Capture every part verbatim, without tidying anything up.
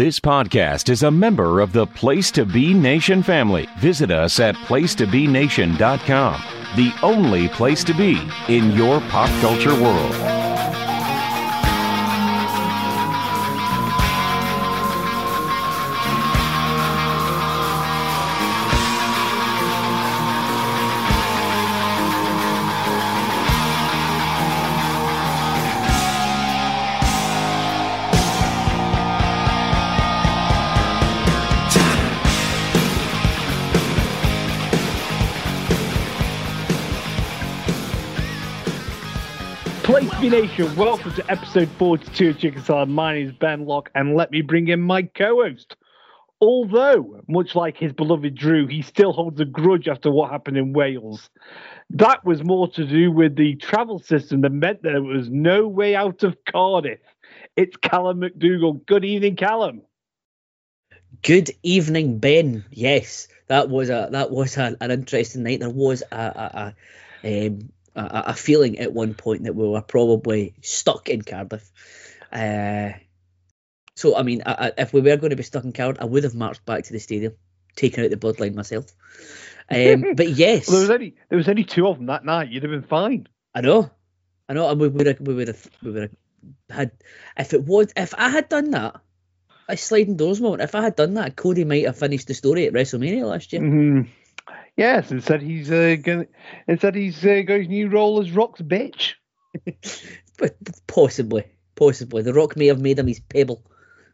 This podcast is a member of the Place to Be Nation family. Visit us at place to be nation dot com, the only place to be in your pop culture world. Place to Be Nation, welcome to episode forty-two of Chicken Salad. My name is Ben Locke, and let me bring in my co-host. Although, much like his beloved Drew, he still holds a grudge after what happened in Wales. That was more to do with the travel system that meant there was no way out of Cardiff. It's Callum McDougall. Good evening, Callum. Good evening, Ben. Yes, that was a that was a, an interesting night. There was a a, a, um, a a feeling at one point that we were probably stuck in Cardiff. Uh, so, I mean, I, I, if we were going to be stuck in Cardiff, I would have marched back to the stadium, taken out the bloodline myself. Um, but yes, well, there was only there was only two of them that night. You'd have been fine. I know, I know. And we would have we would have we would have had if it was if I had done that. A sliding doors moment. If I had done that, Cody might have finished the story at WrestleMania last year. Mm-hmm. Yes, instead he's uh, going. Instead he's uh, got his new role as Rock's bitch. But possibly, possibly, The Rock may have made him his pebble.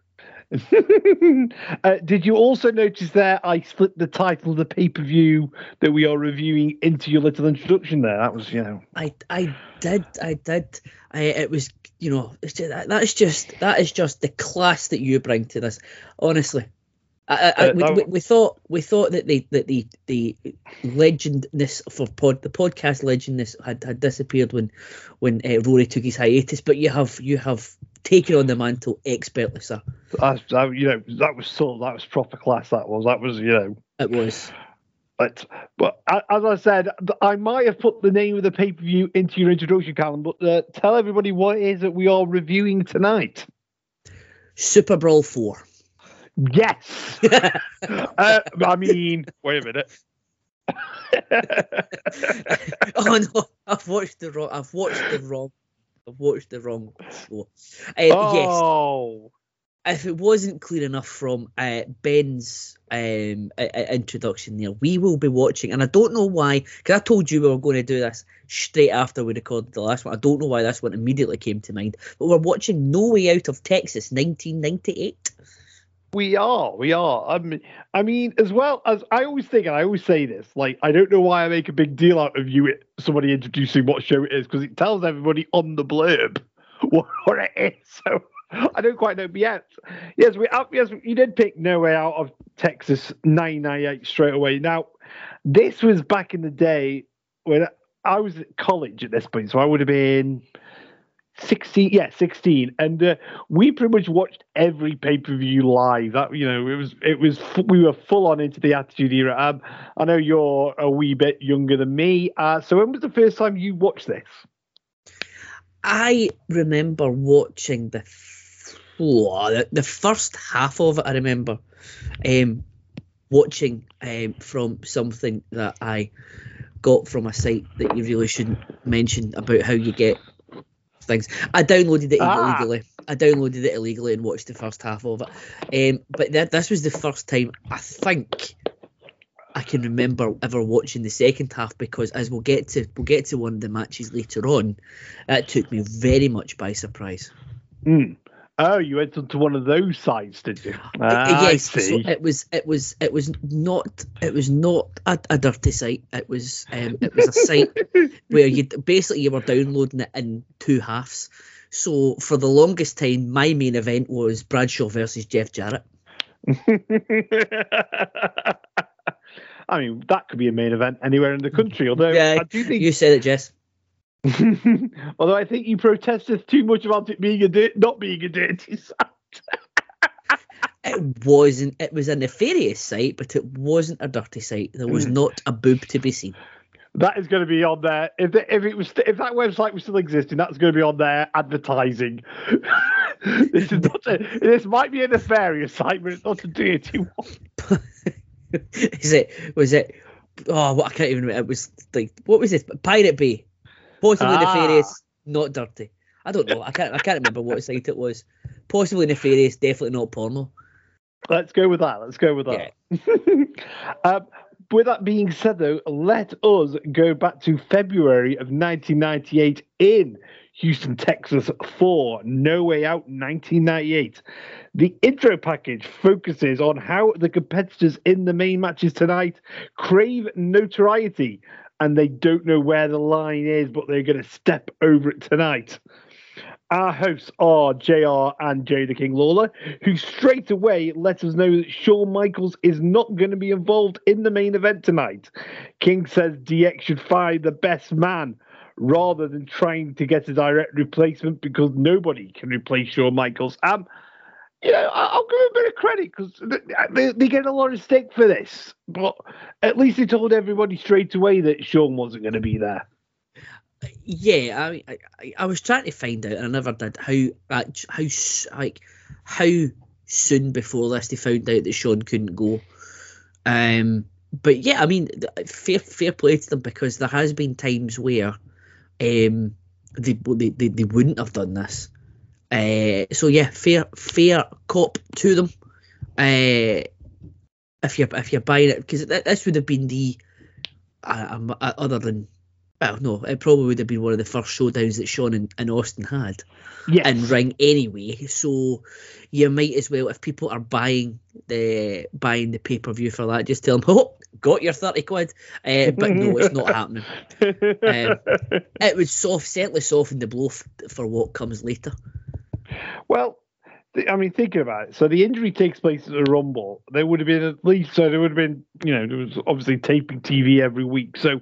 uh, did you also notice there? I split the title of the pay per view that we are reviewing into your little introduction. There, that was you know. I I did I did. I it was you know it's just, that, that's just that is just the class that you bring to this. Honestly. I, I, Uh, we, that- we, we thought we thought that the that the the legendness for pod the podcast legendness had, had disappeared when when uh, Rory took his hiatus, but you have you have taken on the mantle expertly, sir. I, I, you know, that was sort of, that was proper class. That was that was you know. It was. But but a- as I said, I might have put the name of the pay per view into your introduction, Callum. But uh, tell everybody what it is that we are reviewing tonight. Super Brawl four. Yes. uh, I mean, wait a minute. Oh no! I've watched the wrong. I've watched the wrong. I've watched the wrong show. Uh, Yes. Oh. If it wasn't clear enough from uh, Ben's um, uh, uh, introduction there, we will be watching, and I don't know why, because I told you we were going to do this straight after we recorded the last one. I don't know why this one immediately came to mind, but we're watching No Way Out of Texas, nineteen ninety-eight. We are, we are. I mean, I mean, as well as I always think, and I always say this, like, I don't know why I make a big deal out of you, somebody introducing what show it is, because it tells everybody on the blurb what, what it is. So I don't quite know. But yes, yes, we, uh, yes, you did pick No Way Out of Texas nineteen ninety-eight straight away. Now, this was back in the day when I was at college at this point, so I would have been sixteen, yeah, sixteen, and uh, we pretty much watched every pay per view live. That you know, it was it was we were full on into the Attitude Era. Um, I know you're a wee bit younger than me, uh, so when was the first time you watched this? I remember watching the oh, the, the first half of it. I remember um, watching um, from something that I got from a site that you really shouldn't mention about how you get things. I downloaded it Ah. illegally. I downloaded it illegally and watched the first half of it. Um, but th- this was the first time I think I can remember ever watching the second half, because as we'll get to we'll get to one of the matches later on, it took me very much by surprise. Mm. Oh, you went onto one of those sites, did you? Ah, yes, I see. so it was it was it was not it was not a, a dirty site. It was um, it was a site where you basically you were downloading it in two halves. So for the longest time, my main event was Bradshaw versus Jeff Jarrett. I mean, that could be a main event anywhere in the country. Although Yeah, I do think, you said it, Jess. although I think you protested too much about it being a di- not being a dirty site. It wasn't. It was a nefarious site, but it wasn't a dirty site. There was not a boob to be seen. That is going to be on there. If the, if it was if that website was still existing, that's going to be on there advertising. this is not a, this might be a nefarious site, but it's not a dirty one. Is it? Was it? Oh, what I can't even remember. It was like, what was it? Pirate Bay, possibly Ah. nefarious, not dirty. I don't know. I can't. I can't remember what site it was. Possibly nefarious, definitely not porno. Let's go with that. Let's go with that. Yeah. um, with that being said, though, let us go back to February of nineteen ninety-eight in Houston, Texas for No Way Out nineteen ninety-eight. The intro package focuses on how the competitors in the main matches tonight crave notoriety and they don't know where the line is, but they're going to step over it tonight. Our hosts are J R and Jay the King Lawler, who straight away let us know that Shawn Michaels is not going to be involved in the main event tonight. King says D X should find the best man rather than trying to get a direct replacement because nobody can replace Shawn Michaels. Um, you know, I'll give him a bit of credit because they, they get a lot of stick for this, but at least they told everybody straight away that Shawn wasn't going to be there. Yeah, I, I I was trying to find out, and I never did, how how like how soon before this they found out that Shawn couldn't go. Um, but yeah, I mean, fair fair play to them because there has been times where um they they they, they wouldn't have done this. Uh, so yeah, fair fair cop to them. Uh, if you're if you're buying it, because this would have been the uh, uh, other than. Well, no, it probably would have been one of the first showdowns that Shawn and, and Austin had yes. in Ring anyway. So you might as well, if people are buying the buying the pay per view for that, just tell them, "Oh, got your thirty quid." Uh, but no, it's not happening. Um, it would soft, certainly soften the blow f- for what comes later. Well, I mean, thinking about it, so the injury takes place at the Rumble. There would have been at least, so there would have been, you know, there was obviously taping T V every week, so.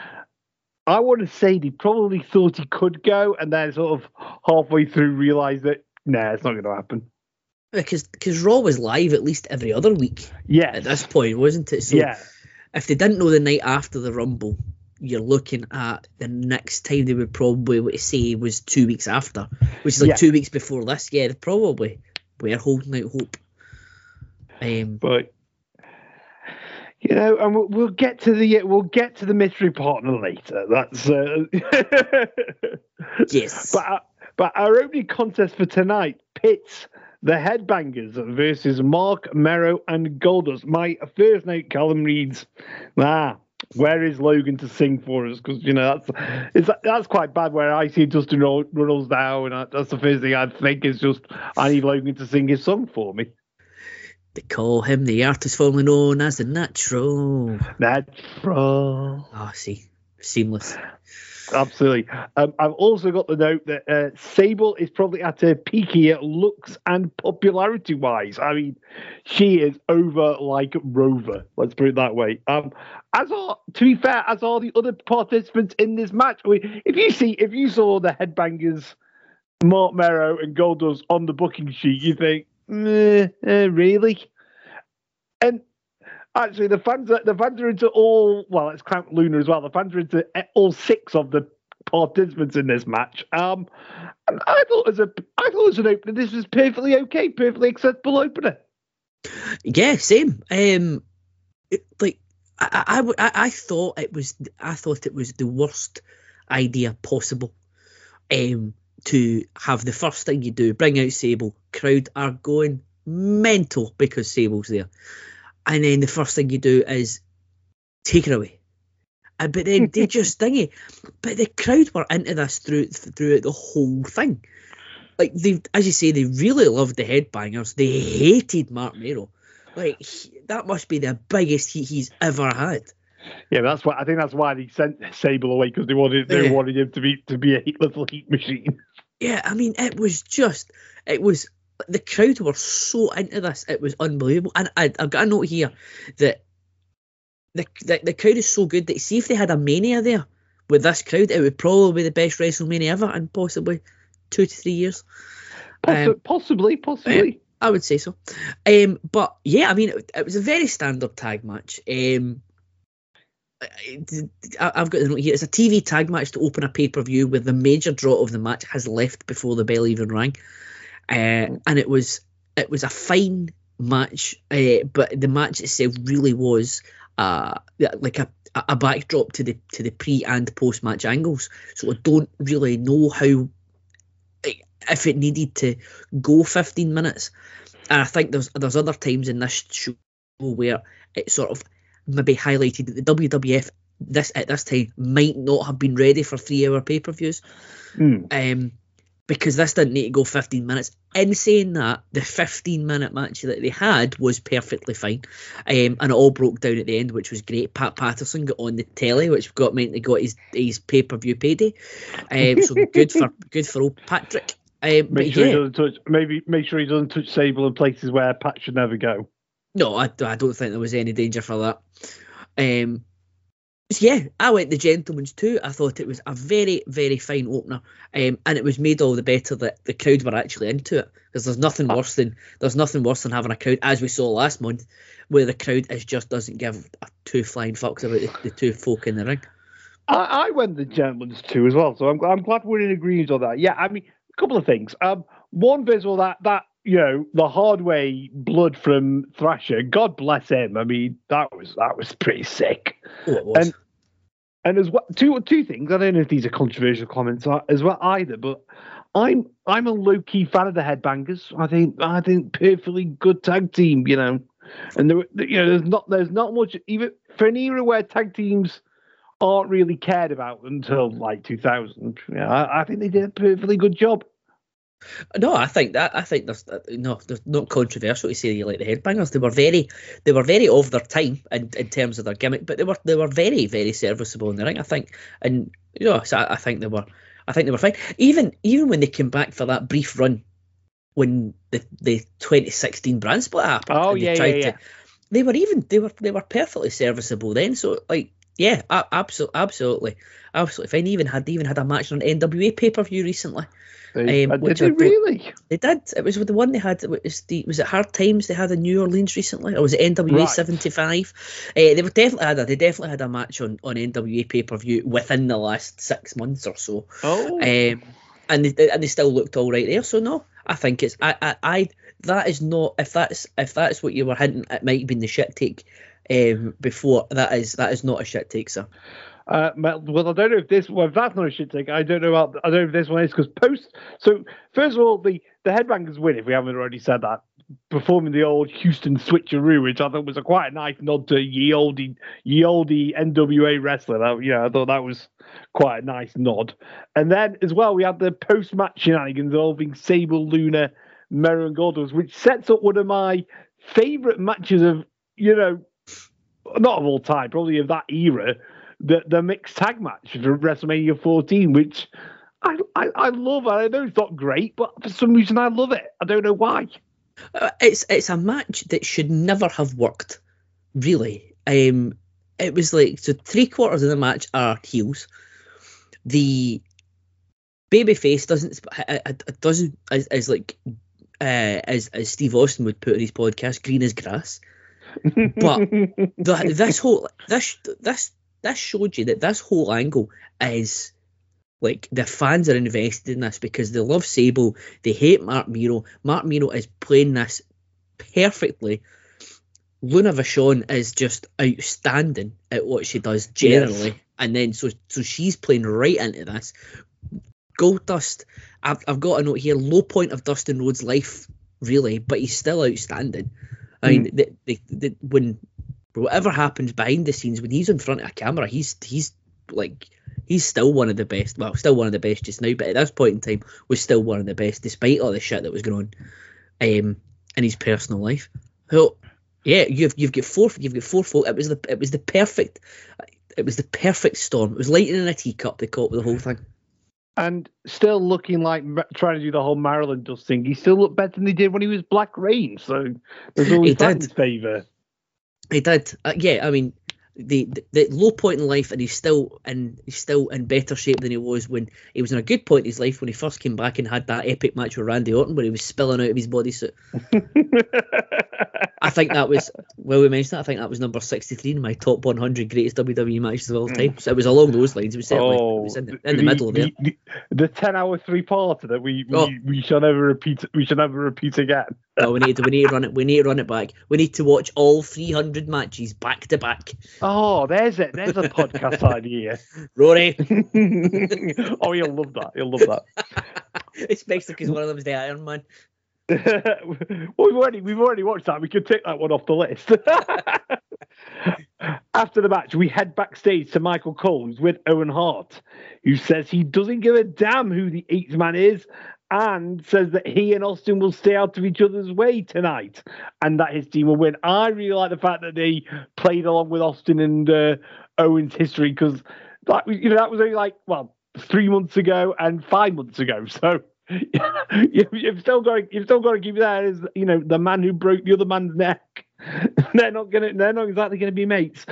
I want to say they probably thought he could go and then sort of halfway through realised that, nah, it's not going to happen. Because because Raw was live at least every other week yes. at this point, wasn't it? So yeah. if they didn't know the night after the Rumble, you're looking at the next time they would probably say was two weeks after, which is like yeah. two weeks before this. Yeah, they probably were holding out hope. Um, but... You know, and we'll, we'll get to the we'll get to the mystery partner later. That's uh... yes. But our, but our opening contest for tonight pits the Headbangers versus Mark Mero and Goldust. My first note, Callum reads, "Ah, where is Logan to sing for us?" Because you know that's it's that's quite bad. Where I see Dustin Runnels now, and that's the first thing I think is just I need Logan to sing his song for me. They call him the artist formerly known as the Natural. Natural. Oh, see, seamless. Absolutely. Um, I've also got the note that uh, Sable is probably at her peak here, looks and popularity-wise. I mean, she is over like Rover. Let's put it that way. Um, as are, to be fair, as are the other participants in this match. I mean, if you see, if you saw the Headbangers, Mark Mero and Goldust on the booking sheet, you think. Uh, uh, really? And actually, the fans are, the fans are into all. Well, let's count Luna as well. The fans are into all six of the participants in this match. Um, and I thought as a, I thought as an opener, this was perfectly okay, perfectly acceptable opener. Yeah, same. Um, it, like I, I, I, I thought it was, I thought it was the worst idea possible. Um. To have the first thing you do, bring out Sable, crowd are going mental because Sable's there, and then the first thing you do is take her away, and but then they just thingy, but the crowd were into this through throughout the whole thing. Like they, as you say, they really loved the Headbangers. They hated Mark Mero. Like he, that must be the biggest heat he's ever had. Yeah, that's why I think that's why they sent Sable away because they wanted they yeah. wanted him to be to be a heat, little heat machine. Yeah, I mean, it was just, it was, the crowd were so into this, it was unbelievable. And I, I've got a note here that the, the the crowd is so good that see if they had a Mania there with this crowd, it would probably be the best WrestleMania ever in possibly two to three years. Possi- um, possibly, possibly. I would say so. Um, but yeah, I mean, it, it was a very standard tag match. Um, I've got the note here. It's a T V tag match to open a pay-per-view where the major draw of the match has left before the bell even rang. uh, and it was it was a fine match, uh, but the match itself really was uh, like a, a backdrop to the to the pre and post match angles. So I don't really know how, if it needed to go fifteen minutes. And I think there's there's other times in this show where it sort of maybe highlighted that the W W F this at this time might not have been ready for three hour pay per views, mm. um, because this didn't need to go fifteen minutes. In saying that, the fifteen minute match that they had was perfectly fine, um, and it all broke down at the end, which was great. Pat Patterson got on the telly, which got meant he got his his pay per view payday, um, so good for good for old Patrick. Um, make sure yeah. he doesn't touch. Maybe make sure he doesn't touch Sable in places where Pat should never go. No, I, I don't think there was any danger for that. Um, so yeah, I went the Gentleman's too. I thought it was a very, very fine opener, um, and it was made all the better that the crowd were actually into it. Because there's nothing worse than there's nothing worse than having a crowd, as we saw last month, where the crowd is just doesn't give a two flying fucks about the, the two folk in the ring. I, I went the Gentleman's too as well, so I'm I'm glad we're in agreement on that. Yeah, I mean. A couple of things. Um, one, visual that that you know the hard way blood from Thrasher. God bless him. I mean that was that was pretty sick. Oh, it was. And and as well, two two things. I don't know if these are controversial comments as well either, but I'm I'm a low key fan of the Headbangers. I think I think perfectly good tag team. You know, and there you know there's not there's not much even for an era where tag teams aren't really cared about until like two thousand. Yeah, I, I think they did a perfectly good job. No, I think that I think there's no, there's not controversial to say you like the Headbangers. They were very, they were very of their time in, in terms of their gimmick, but they were they were very very serviceable in the ring, I think. And you know, so I, I think they were, I think they were fine. Even even when they came back for that brief run, when the the twenty sixteen brand split happened, oh and they yeah, tried yeah, yeah. To, they were even they were they were perfectly serviceable then. So like. Yeah, absolutely, absolutely, absolutely fine. They even had they even had a match on N W A pay per view recently. They, um, did they really? They did. It was with the one they had. It was the was it Hard Times they had in New Orleans recently, or was it N W A right. seventy-five? Uh, they were definitely had a they definitely had a match on, on N W A pay per view within the last six months or so. Oh, um, and they and they still looked all right there. So no, I think it's I I, I that is not if that's if that's what you were hinting, it might have been the shit take. Um, before that is that is not a shit take, sir. Uh, well, I don't know if this. Well, if that's not a shit take, I don't know about. I don't know if this one is because post. So first of all, the the Headbangers win. If we haven't already said that, performing the old Houston switcheroo, which I thought was a quite a nice nod to ye olde ye olde N W A wrestler. That, yeah, I thought that was quite a nice nod. And then as well, we had the post match shenanigans involving Sable, Luna, Mero, and Goldust, which sets up one of my favorite matches of you know. Not of all time, probably of that era, the the mixed tag match for WrestleMania fourteen, which I, I I love. I know it's not great, but for some reason I love it. I don't know why. Uh, it's it's a match that should never have worked, really. Um, it was like so three quarters of the match are heels. The babyface doesn't it doesn't as, as like uh, as as Steve Austin would put on his podcast, green as grass. But the, this whole this this this showed you that this whole angle is like the fans are invested in this because they love Sable, they hate Mark Mero. Mark Mero is playing this perfectly. Luna Vachon is just outstanding at what she does generally, yes. And then so so she's playing right into this. Goldust, I've I've got a note here. Low point of Dustin Rhodes' life, really, but he's still outstanding. I mean, mm. the, the, the, when whatever happens behind the scenes, when he's in front of a camera, he's he's like he's still one of the best. Well, still one of the best just now, but at this point in time, was still one of the best, despite all the shit that was going on um, in his personal life. So, yeah, you've you've got four you've got four folk. It was the it was the perfect it was the perfect storm. It was lightning in a teacup. They caught with the whole thing. And still looking like trying to do the whole Maryland Dust thing. He still looked better than he did when he was Black Rain. So there's always that in his favour. He did. Uh, yeah, I mean, the, the the low point in life, and he's still in he's still in better shape than he was when he was in a good point in his life when he first came back and had that epic match with Randy Orton where he was spilling out of his bodysuit. I think that was well, we mentioned that. I think that was number sixty-three in my top one hundred greatest W W E matches of all time. So it was along those lines. It was certainly Oh, it was in the, in the, the middle there. The, the, the ten-hour three-parter that we we, Oh. we shall never repeat. We shall never repeat again. No, we need to we need to run it. We need to run it back. We need to watch all three hundred matches back to back. Oh, there's it. There's a podcast idea. Rory, Oh, you'll love that. You'll love that. especially because one of them's the Iron Man. well, we've already we've already watched that. We could take that one off the list. After the match, we head backstage to Michael Cole, who's with Owen Hart, who says he doesn't give a damn who the eighth man is, and says that he and Austin will stay out of each other's way tonight, and that his team will win. I really like the fact that they played along with Austin and uh, Owen's history, because that you know that was only like well three months ago and five months ago, so. you, you've still got to, you've still got to keep that as you know the man who broke the other man's neck. they're not gonna they're not exactly gonna be mates.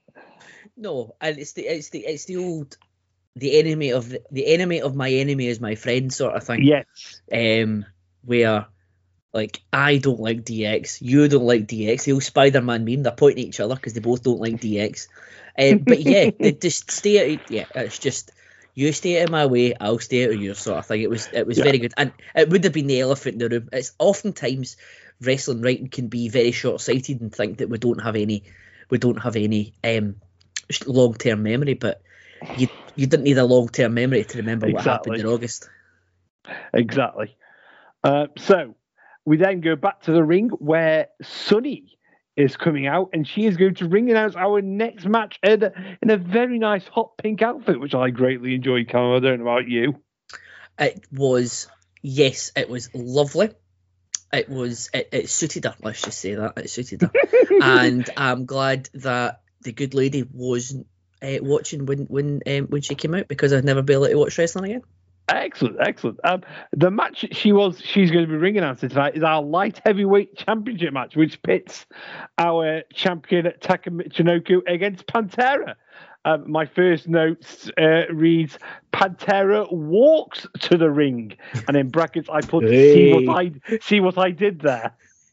No, and it's the it's the it's the old the enemy of the, the enemy of my enemy is my friend sort of thing. Yes. Um, where like I don't like D X, you don't like D X. The old Spider-Man meme. They're pointing at each other because they both don't like D X. Um, but yeah, they just stay out. Yeah, it's just. You stay out of my way, I'll stay out of yours, sort of thing. It was it was yeah. very good, and it would have been the elephant in the room. It's oftentimes wrestling writing can be very short sighted and think that we don't have any we don't have any um, long term memory, but you you didn't need a long term memory to remember what exactly. happened in August. Exactly. Uh, so we then go back to the ring where Sunny is coming out, and she is going to ring announce our next match in a, in a very nice hot pink outfit, which I greatly enjoyed. Callum, I don't know about you. It was yes, it was lovely. It was it, it suited her. Let's just say that it suited her, and I'm glad that the good lady wasn't uh, watching when when um, when she came out, because I'd never be able to watch wrestling again. Excellent, excellent. Um, the match she was she's going to be ring announcing tonight is our light heavyweight championship match, which pits our champion Taka Michinoku against Pantera. Um, my first notes uh, reads Pantera walks to the ring, and in brackets I put hey. see what I see what I did there.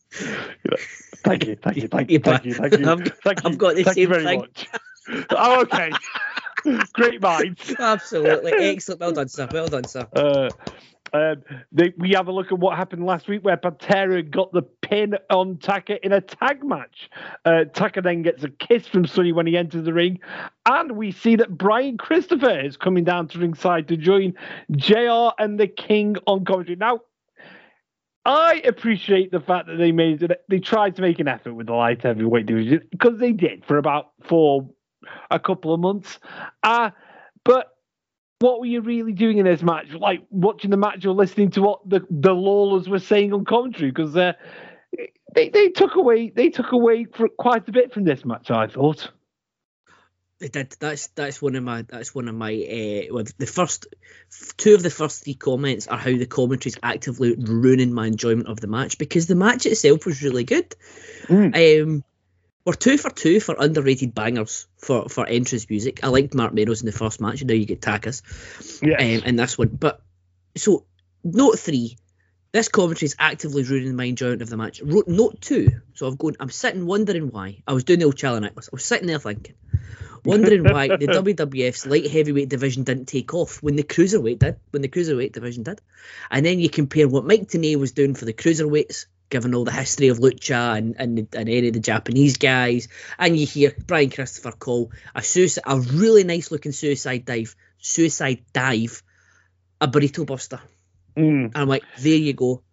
Thank you, thank you, thank you, thank you, thank you, I've, thank you, I've got the thank same you very thing. much. Oh, okay. Great minds. Absolutely. Excellent. Well done, sir. Well done, sir. Uh, um, they, we have a look at what happened last week where Pantera got the pin on Taka in a tag match. Uh, Taka then gets a kiss from Sunny when he enters the ring. And we see that Brian Christopher is coming down to ringside to join J R and the King on commentary. Now, I appreciate the fact that they made it, they tried to make an effort with the light heavyweight division, because they did for about four a couple of months. Uh, but what were you really doing in this match? Like watching the match or listening to what the, the Lawlers were saying on commentary? Because uh, they they took away they took away for quite a bit from this match, I thought. They did. That's that's one of my that's one of my uh, well, the first two of the first three comments are how the commentary's actively ruining my enjoyment of the match, because the match itself was really good. Mm. Um, we're two for two for underrated bangers for, for entrance music. I liked Mark Meadows in the first match, and now you get Taka's yes. um, in this one. But so note three, this commentary is actively ruining my enjoyment of the match. Wrote note two, so I've gone. I'm sitting wondering why. I was doing the old Charlie Nicholas. I was sitting there thinking. Wondering why the W W F's light heavyweight division didn't take off when the cruiserweight did, when the cruiserweight division did. And then you compare what Mike Tenay was doing for the cruiserweights, given all the history of Lucha and, and, and any of the Japanese guys, and you hear Brian Christopher call a, suicide, a really nice looking suicide dive, suicide dive, a burrito buster. Mm. And I'm like, there you go.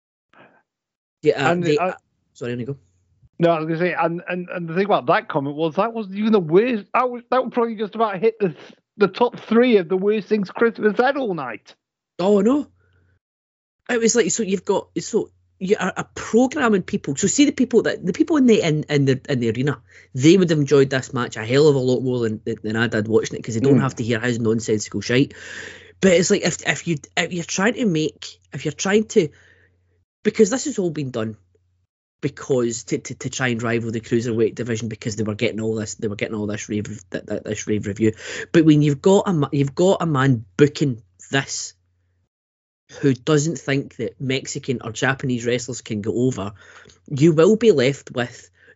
Yeah, uh, and they, I, uh, sorry, let me go. No, I was going to say, and, and, and the thing about that comment was that wasn't even the worst. That was that would probably just about hit the the top three of the worst things Christopher said all night. Oh no! It was like, so you've got so you are a programming people. So see the people that the people in the in, in the in the arena, they would have enjoyed this match a hell of a lot more than than I did watching it, because they don't mm. have to hear his nonsensical shite. But it's like if if you if you're trying to make if you're trying to, because this has all been done. Because to, to, to try and rival the cruiserweight division, because they were getting all this they were getting all this rave this rave review. But when you've got a you've got a man booking this who doesn't think that Mexican or Japanese wrestlers can go over, you will be left with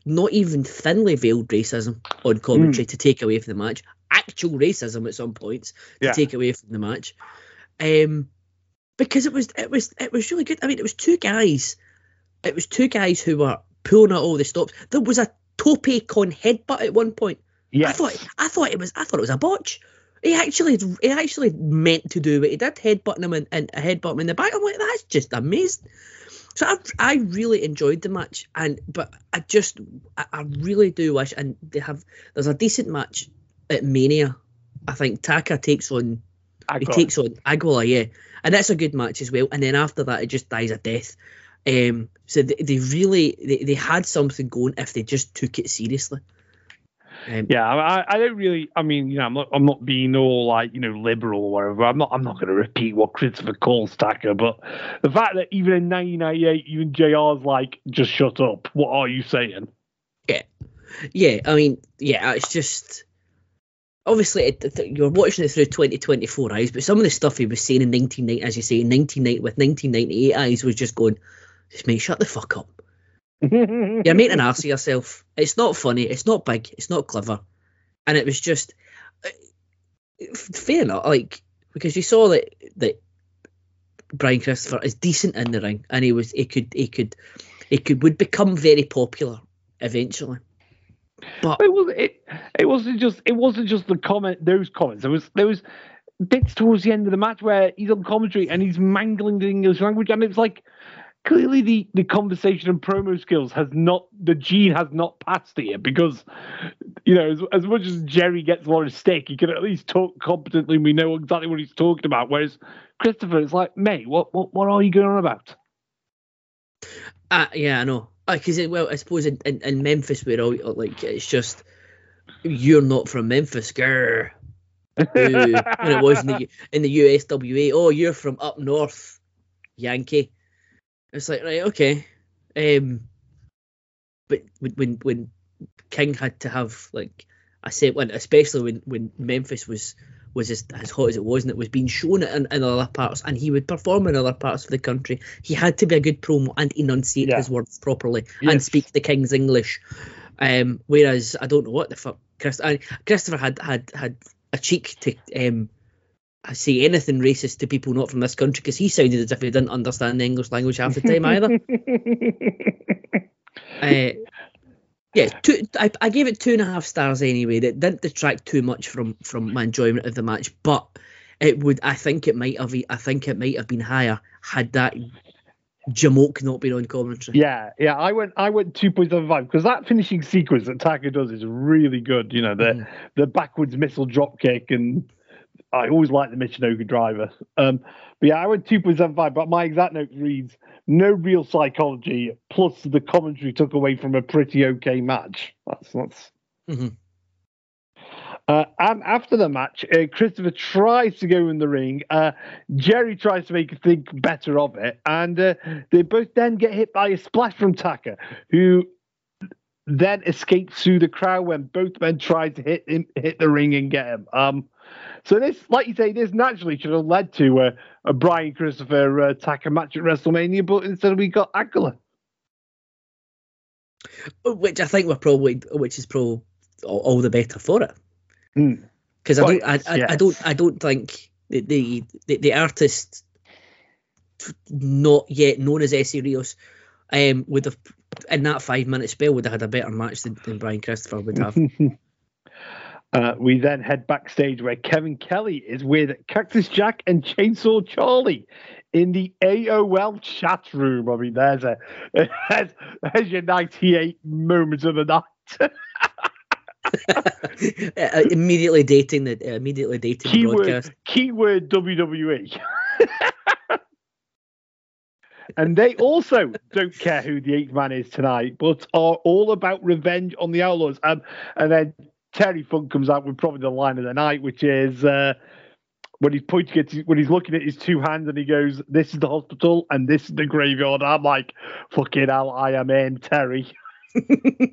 not even thinly veiled racism on commentary mm. to take away from the match. Actual racism at some points to yeah. take away from the match. Um, because it was it was it was really good. I mean, it was two guys. It was two guys who were pulling out all the stops. There was a tope con headbutt at one point. Yeah, I thought I thought it was I thought it was a botch. He actually he actually meant to do what he did, headbutting him and, and headbutt him in the back. I'm like, that's just amazing. So I I really enjoyed the match, and but I just I, I really do wish, and they have there's a decent match at Mania. I think Taka takes on Aguilar. he takes on Aguilar, yeah, and that's a good match as well. And then after that, it just dies a death. Um, so they, they really they, they had something going if they just took it seriously. Um, yeah, I, I don't really. I mean, you know, I'm not. I'm not being all like you know liberal or whatever. I'm not. I'm not going to repeat what Christopher calls Taka, but the fact that even in nineteen ninety-eight, even J R's like, just shut up. What are you saying? Yeah, yeah. I mean, yeah. It's just obviously it, it, you're watching it through twenty twenty-four eyes, but some of the stuff he was saying in nineteen ninety, as you say, in nineteen ninety with nineteen ninety-eight eyes was just going, just mate, shut the fuck up. You're making an arse of yourself. It's not funny. It's not big. It's not clever. And it was just fair enough. Like because you saw that that Brian Christopher is decent in the ring, and he was he could he could he could would become very popular eventually. But it was it. It wasn't just it wasn't just the comment. Those comments. There was there was bits towards the end of the match where he's on commentary and he's mangling the English language, and it was like. Clearly, the, the conversation and promo skills has not, the gene has not passed here because, you know, as, as much as Jerry gets a lot of stick, he can at least talk competently and we know exactly what he's talking about. Whereas Christopher is like, mate, what what, what are you going on about? Uh, yeah, I know. Because, uh, well, I suppose in, in, in Memphis, we're all like, it's just, you're not from Memphis, grrr. When it was in the, in the U S W A, oh, you're from up north, Yankee. It's like, right, okay. Um, but when when King had to have, like, I said, when, especially when, when Memphis was was as, as hot as it was and it was being shown in, in other parts and he would perform in other parts of the country, he had to be a good promo and enunciate yeah. his words properly yes. and speak the King's English. Um, whereas, I don't know what the fuck, Christ, I, Christopher had, had, had a cheek to... Um, I say anything racist to people not from this country because he sounded as if he didn't understand the English language half the time either. uh, yeah, two, I, I gave it two and a half stars anyway. That didn't detract too much from, from my enjoyment of the match, but it would. I think it might have. I think it might have been higher had that Jamoke not been on commentary. Yeah, yeah. I went. I went two point seven five because that finishing sequence that Taka does is really good. You know, the mm. the backwards missile drop kick and. I always like the Michinoku driver. Um, but yeah, I went two point seven five, but my exact note reads, no real psychology, plus the commentary took away from a pretty okay match. That's... that's... Mm-hmm. Uh, and after the match, uh, Christopher tries to go in the ring. Uh, Jerry tries to make him think better of it. And uh, they both then get hit by a splash from Taka, who then escapes through the crowd when both men try to hit him, hit the ring and get him. Um, So this, like you say, this naturally should have led to a, a Brian Christopher uh, Taka match at WrestleMania, but instead we got Aguilar. Which I think we're probably, which is probably all, all the better for it. Because mm. I don't, I, I, yes. I don't, I don't think the the, the, the artist, not yet known as Essa Rios, um, would have in that five minute spell would have had a better match than, than Brian Christopher would have. Uh, we then head backstage where Kevin Kelly is with Cactus Jack and Chainsaw Charlie in the A O L chat room. I mean, there's a there's, there's your ninety-eight moments of the night. uh, immediately dating the uh, immediately dating keyword, the broadcast. Keyword W W E. And they also don't care who the eighth man is tonight, but are all about revenge on the Outlaws. Um, and then Terry Funk comes out with probably the line of the night, which is uh, when he's pointing at his, when he's looking at his two hands and he goes, "This is the hospital and this is the graveyard." I'm like, "Fucking hell, I am in, Terry." uh,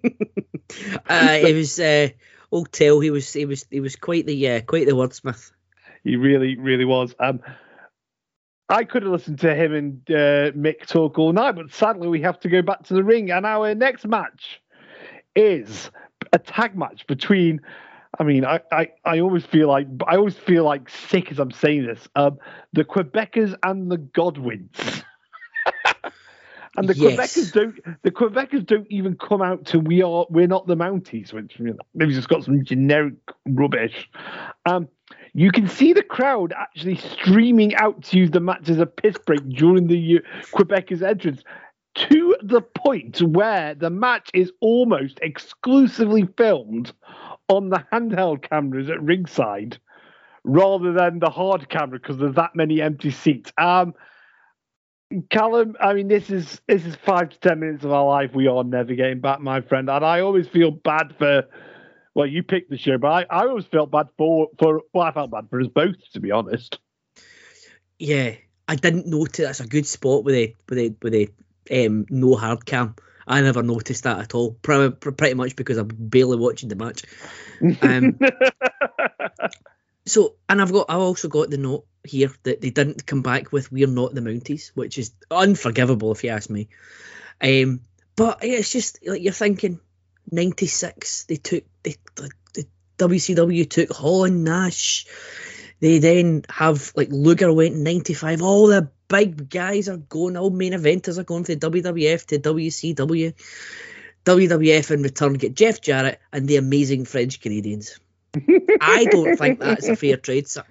it was uh, old Tell. He was he was he was quite the uh, quite the wordsmith. He really really was. Um, I could have listened to him and uh, Mick talk all night, but sadly we have to go back to the ring. And our next match is a tag match between. I mean, I, I, I always feel like I always feel like sick as I'm saying this. Um, the Quebecers and the Godwins. And the Yes. Quebecers don't. The Quebecers don't even come out to "We Are We're Not the Mounties," which you know, maybe just got some generic rubbish. Um, you can see the crowd actually streaming out to use the match as a piss break during the uh, Quebecers' entrance, to the point where the match is almost exclusively filmed on the handheld cameras at ringside, rather than the hard camera because there's that many empty seats. Um, Callum, I mean, this is this is five to ten minutes of our life we are never getting back, my friend. And I always feel bad for, well, you picked the show, but I, I always felt bad for, for, well, I felt bad for us both, to be honest. Yeah, I didn't notice. That's a good spot with the with the with the um, no hard cam. I never noticed that at all. Pretty, pretty much because I'm barely watching the match. Um, so, and I've got, I've also got the note here that they didn't come back with "We're Not the Mounties," which is unforgivable if you ask me. Um, but it's just like you're thinking, ninety-six. They took they, the, the W C W took Holland Nash. They then have like Luger went in ninety-five. All the big guys are going. All main eventers are going from W W F to W C W. W W F in return get Jeff Jarrett and the amazing French Canadians. I don't think that's a fair trade, sir.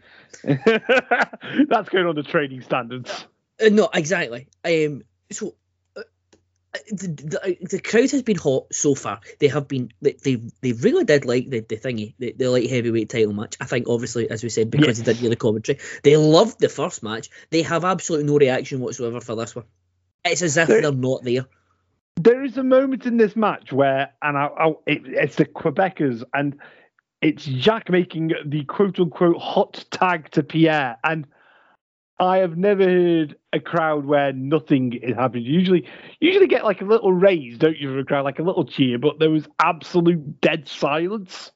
That's going on the trading standards. Uh, no, exactly. Um, so uh, the, the the crowd has been hot so far. They have been. They they, they really did like the, the thingy, the, the light heavyweight title match. I think, obviously, as we said, because yes. they didn't hear the commentary, they loved the first match. They have absolutely no reaction whatsoever for this one. It's as if there, they're not there. There is a moment in this match where, and I, I, it, it's the Quebecers and. It's Jack making the quote-unquote hot tag to Pierre, and I have never heard a crowd where nothing is happening. Usually, usually get like a little raise, don't you, for a crowd, like a little cheer, but there was absolute dead silence.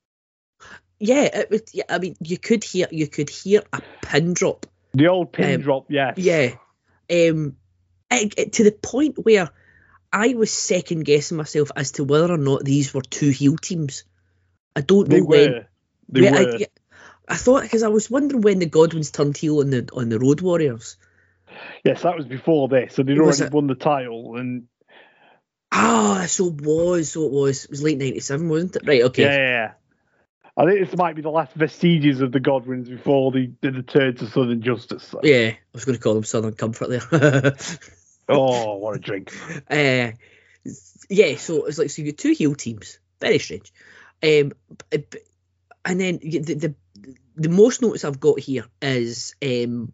Yeah, it was, yeah, I mean, you could hear you could hear a pin drop. The old pin um, drop, yes. Yeah, um, it, it, to the point where I was second guessing myself as to whether or not these were two heel teams. I don't know they when. Were. They were. I, I thought because I was wondering when the Godwins turned heel on the on the Road Warriors. Yes, that was before this, so they'd Was already it? won the title, and ah, so it was, so it was. It was late ninety-seven, wasn't it? Right, okay. yeah, yeah, yeah. I think this might be the last vestiges of the Godwins before they did the turn to Southern Justice. So. Yeah, I was going to call them Southern Comfort there. Oh, what a drink! uh, yeah, so it's like so you get two heel teams. Very strange. Um, and then the, the the most notes I've got here is um,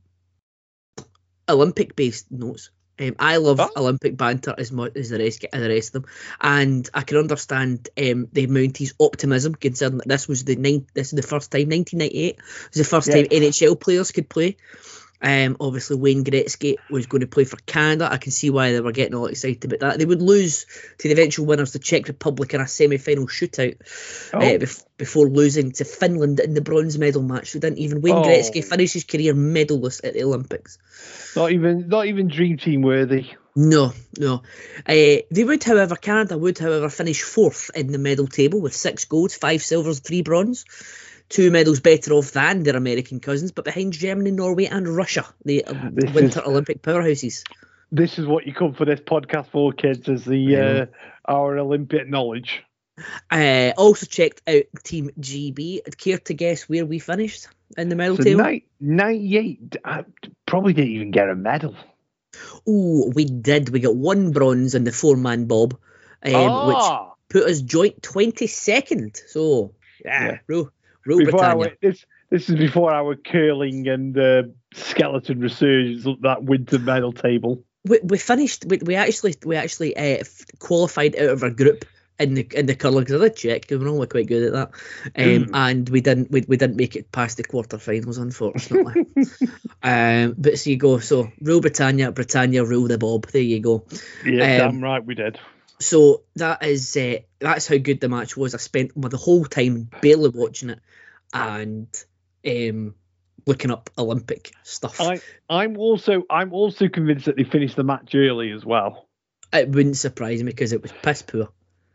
Olympic based notes. Um, I love oh. Olympic banter as much as the rest as the rest of them, and I can understand um, the Mounties' optimism considering that this was the nine, this is the first time nineteen ninety-eight was the first yeah. time N H L players could play. Um, obviously, Wayne Gretzky was going to play for Canada. I can see why they were getting all excited about that. They would lose to the eventual winners, the Czech Republic, in a semi-final shootout oh. uh, bef- before losing to Finland in the bronze medal match. So didn't even Wayne oh. Gretzky finish his career medalist at the Olympics. Not even, not even Dream Team worthy. No, no. Uh, they would, however, Canada would, however, finish fourth in the medal table with six golds, five silvers, three bronze. Two medals better off than their American cousins, but behind Germany, Norway and Russia, the um, Winter is, Olympic powerhouses. This is what you come for this podcast for, kids, is the uh, our Olympic knowledge. I uh, also checked out Team G B. Care to guess where we finished in the medal so table? Ni- ninety-eight, I probably didn't even get a medal. Oh, we did. We got one bronze in the four-man bob, um, oh. which put us joint twenty-second. So, yeah, yeah. Real, real before Britannia. Our, this, this is before our curling and uh, skeleton resurgence up that winter medal table. We, we finished. We, we actually we actually uh, qualified out of our group in the in the curling because I did check because we're normally quite good at that, um, mm. and we didn't we, we didn't make it past the quarterfinals, unfortunately. um, but so you go. So rule Britannia, Britannia rule the bob. There you go. Yeah, um, damn right we did. So that is uh, that's how good the match was. I spent well, the whole time barely watching it and um, looking up Olympic stuff. I I'm also I'm also convinced that they finished the match early as well. It wouldn't surprise me because it was piss poor.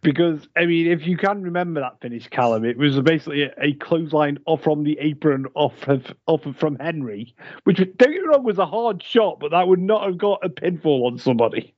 Because, I mean, if you can remember that finish, Callum, it was basically a, a clothesline off from the apron off of, off of, from Henry, which, don't get me wrong, was a hard shot, but that would not have got a pinfall on somebody.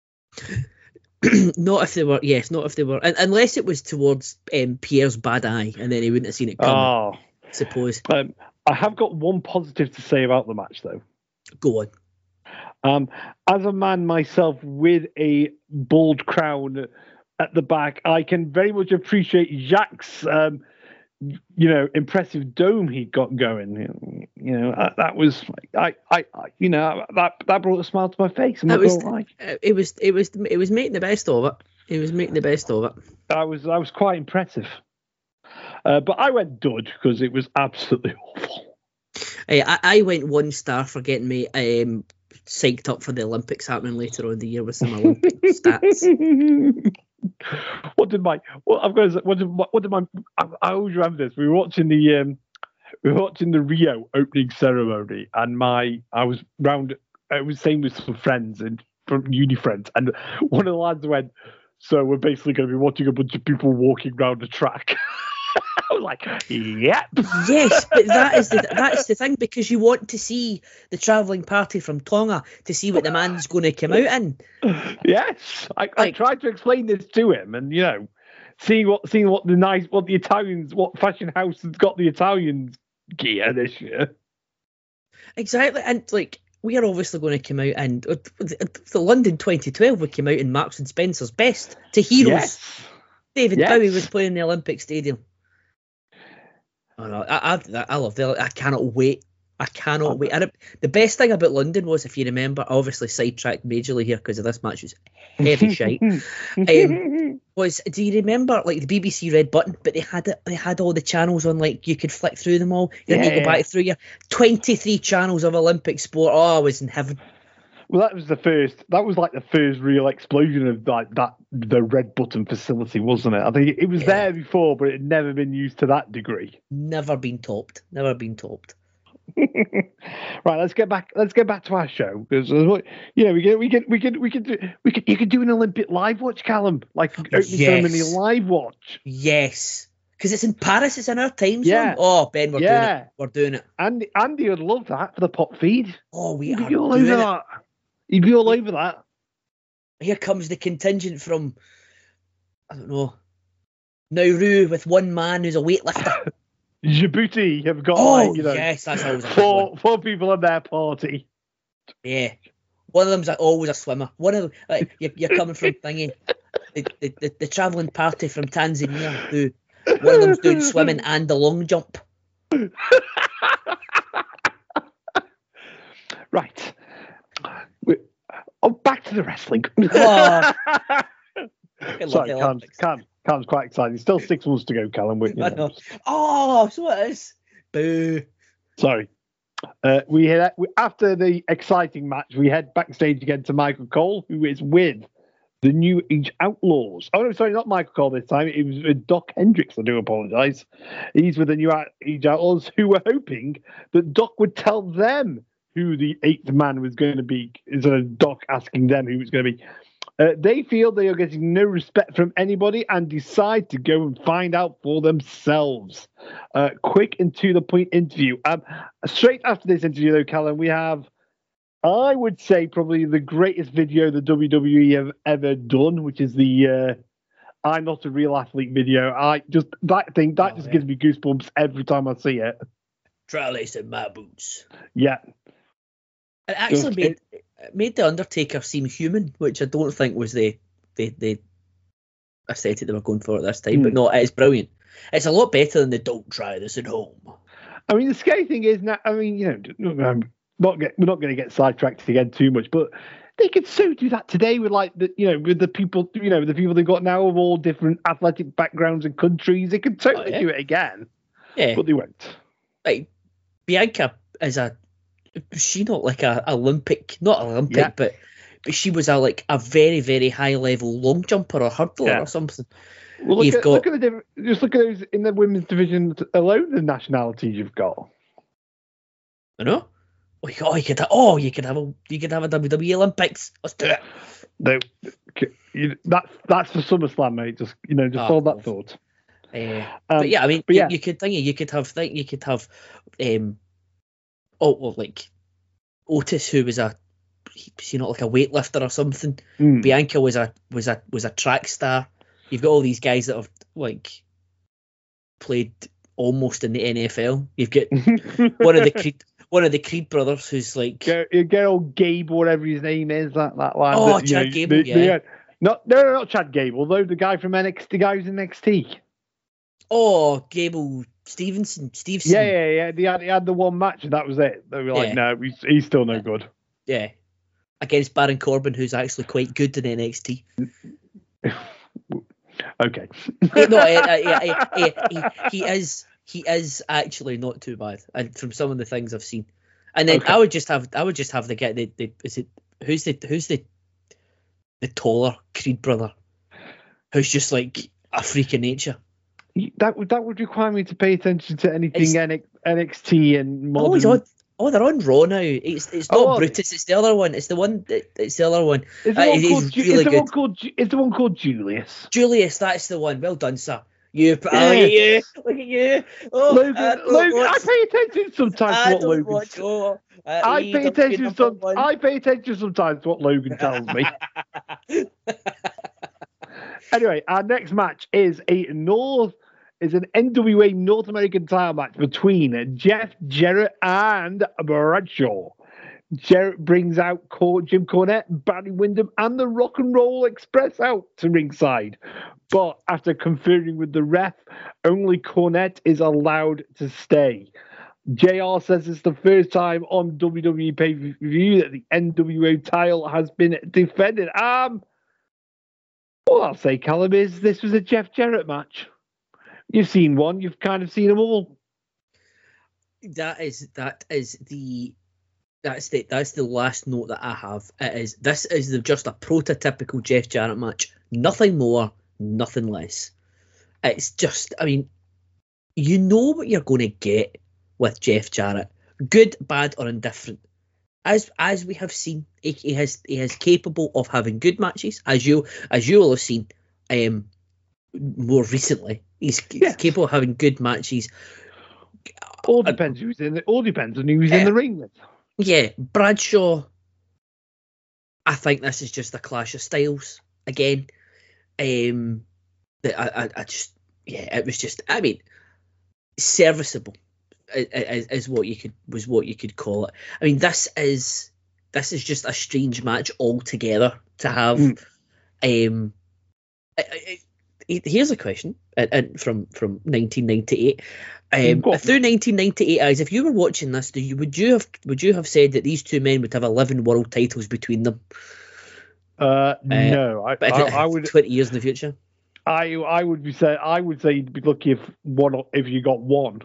Not if they were, yes, not if they were, unless it was towards um, Pierre's bad eye, and then he wouldn't have seen it coming, Oh. I suppose. Um, I have got one positive to say about the match, though. Go on. Um, as a man myself with a bald crown at the back, I can very much appreciate Jacques' um, you know, impressive dome he got going. You know, that, that was I, I, I, you know, that that brought a smile to my face. That was, like, it was, it was, it was making the best of it. It was making the best of it. I was, I was quite impressive. Uh, but I went dud because it was absolutely awful. Hey, I, I went one star for getting me um, psyched up for the Olympics happening later on in the year with some Olympic stats. What did my? Well, I've got to say, what did, what did my? I, I always remember this. We were watching the um, we were watching the Rio opening ceremony, and my I was round. I was staying with some friends and from uni friends, and one of the lads went, "So we're basically going to be watching a bunch of people walking around the track." I was like, "Yep." Yes, but that is the that's the thing, because you want to see the travelling party from Tonga to see what the man's going to come out in. Yes, I, Like, I tried to explain this to him, and you know, seeing what seeing what the nice what the Italians what fashion house has got the Italians gear this year. Exactly, and like we are obviously going to come out, and uh, the London twenty twelve we came out in Marks and Spencer's best to heroes. Yes. David Yes. Bowie was playing in the Olympic Stadium. Oh, no, I, I, I love it. I cannot wait. I cannot wait. And the best thing about London was, if you remember, obviously sidetracked majorly here because of this match was heavy shite. Um, was do you remember like the B B C Red Button? But they had it. They had all the channels on. Like you could flick through them all. You didn't Yeah, need to go yeah. back through your twenty-three channels of Olympic sport. Oh, I was in heaven. Well, that was the first. That was like the first real explosion of like that the Red Button facility, wasn't it? I think it was Yeah. there before, but it had never been used to that degree. Never been topped. Never been topped. Right, let's get back. Let's get back to our show because you know we can we can we can we can do we could you could do an Olympic live watch, Callum, like opening Yes. ceremony live watch. Yes, because it's in Paris. It's in our time zone. Yeah. Oh, Ben, we're doing Yeah. it. We're doing it. Andy Andy would love that for the pop feed. Oh, we He'd are be all doing over it. that. He'd be all over that. Here comes the contingent from, I don't know, Nauru with one man who's a weightlifter. Djibouti have got Oh, like, you know yes, that's always a good four one. four people in their party. Yeah. One of them's like, always a swimmer. One of them, like, you're, you're coming from thingy, the, the, the, the travelling party from Tanzania, who one of them's doing swimming and the long jump. Right. We- Oh, back to the wrestling. Oh. Sorry, Cam's, Cam, Cam's quite excited. Still six months to go, Callum. But, you I know. know. Oh, so it is. Boo. Sorry. Uh, we had we, after the exciting match, we head backstage again to Michael Cole, who is with the New Age Outlaws. Oh no, sorry, not Michael Cole this time. It was with Doc Hendricks. I do apologise. He's with the New Age Outlaws, who were hoping that Doc would tell them who the eighth man was going to be. Instead of Doc asking them who was going to be. Uh, they feel they are getting no respect from anybody and decide to go and find out for themselves. Uh, quick and to the point interview. Um, straight after this interview, though, Callum, we have, I would say, probably the greatest video the W W E have ever done, which is the uh, "I'm Not a Real Athlete" video. I just that thing that Oh, just yeah. gives me goosebumps every time I see it. Try lacing my boots. Yeah, It actually Just- made it made the Undertaker seem human, which I don't think was the the, the aesthetic they were going for at this time. But Hmm. no, it's brilliant. It's a lot better than the "Don't try this at home." I mean, the scary thing is now, I mean, you know, um, not get, we're not going to get sidetracked again too much, but they could so do that today with like the, you know, with the people, you know, the people they've got now of all different athletic backgrounds and countries. They could totally Oh, yeah. do it again, Yeah, but they won't. like Bianca is a was she not like a Olympic, not Olympic, Yeah. but but she was a like a very very high level long jumper or hurdler Yeah. or something. Well, look You've at, got- look at the different, just look at those in the women's division alone. The nationalities you've got. You know, oh you, oh, you could have, oh you could have a you could have a W W E Olympics. Let's do it. They, you, that's that's for SummerSlam, mate. Just you know, just Oh, hold that God. thought. Uh, Um, but yeah, I mean, but you, yeah. you could think you could have think you could have, um, oh well, like Otis, who was a, was, you know, like a weightlifter or something. Mm. Bianca was a was a was a track star. You've got all these guys that have like played almost in the N F L. You've got one of the Creed, one of the Creed brothers who's like, Get, you get old Gabe, whatever his name is, that that lad. Oh, that, you Chad know, Gable, the- yeah. the, uh, not no, no, not Chad Gable, though. The guy from N X T, the guy who's in N X T. oh, Gable Stevenson, Stevenson. Yeah, yeah, yeah. They had, he had the one match, and that was it. They were like, Yeah. no, he's, he's still no good. Yeah. Against Baron Corbin, who's actually quite good in N X T. Okay. Yeah, no, I, I, I, I, he, he is he is actually not too bad, and from some of the things I've seen. And then Okay. I would just have I would just have the get the, the is it who's the who's the the taller Creed brother, who's just like a freak of nature. That would that would require me to pay attention to anything It's- N X T and Oh, modern. he's on. Oh, they're on Raw now. It's it's not Oh, are they? Brutus. It's the other one. It's the one. It's the other one. Is the Uh, one he's called Ju- really is the one good. called Ju- is the one called Julius? Julius, that's the one. Well done, sir. You. Oh, Yeah. look at you. Look at you. Oh, Logan, I don't Logan, I watch- pay attention sometimes I to what don't Logan. watch Raw. Uh, I E pay W attention number some. one. I pay attention sometimes to what Logan tells me. Anyway, our next match is a North is an N W A North American title match between Jeff Jarrett and Bradshaw. Jarrett brings out Cor- Jim Cornette, Barry Windham, and the Rock and Roll Express out to ringside. But after conferring with the ref, only Cornette is allowed to stay. J R says it's the first time on W W E pay-per-view that the N W A title has been defended. Um, all I'll say, Callum, is this was a Jeff Jarrett match. You've seen one. You've kind of seen them all. That is that is the that's the that's the last note that I have. It is this is the, just a prototypical Jeff Jarrett match. Nothing more, nothing less. It's just, I mean, you know what you're going to get with Jeff Jarrett, good, bad, or indifferent. As as we have seen, he, he has he is capable of having good matches. As you as you will have seen, um, more recently, he's, he's Yes. capable of having good matches. All depends who's in. The, all depends on who's in Uh, the ring with. Yeah, Bradshaw. I think this is just a clash of styles again. Um, that I, I, I just yeah, it was just. I mean, serviceable is, is what you could was what you could call it. I mean, this is this is just a strange match altogether to have. Mm. Um, I, I, I- here's a question and, and from from nineteen ninety-eight. Um, Go on. through nineteen ninety-eight, as if you were watching this, do you would you have would you have said that these two men would have eleven world titles between them? Uh, no, I, But I, I would. twenty years in the future. I I would be say I would say you'd be lucky if one if you got one.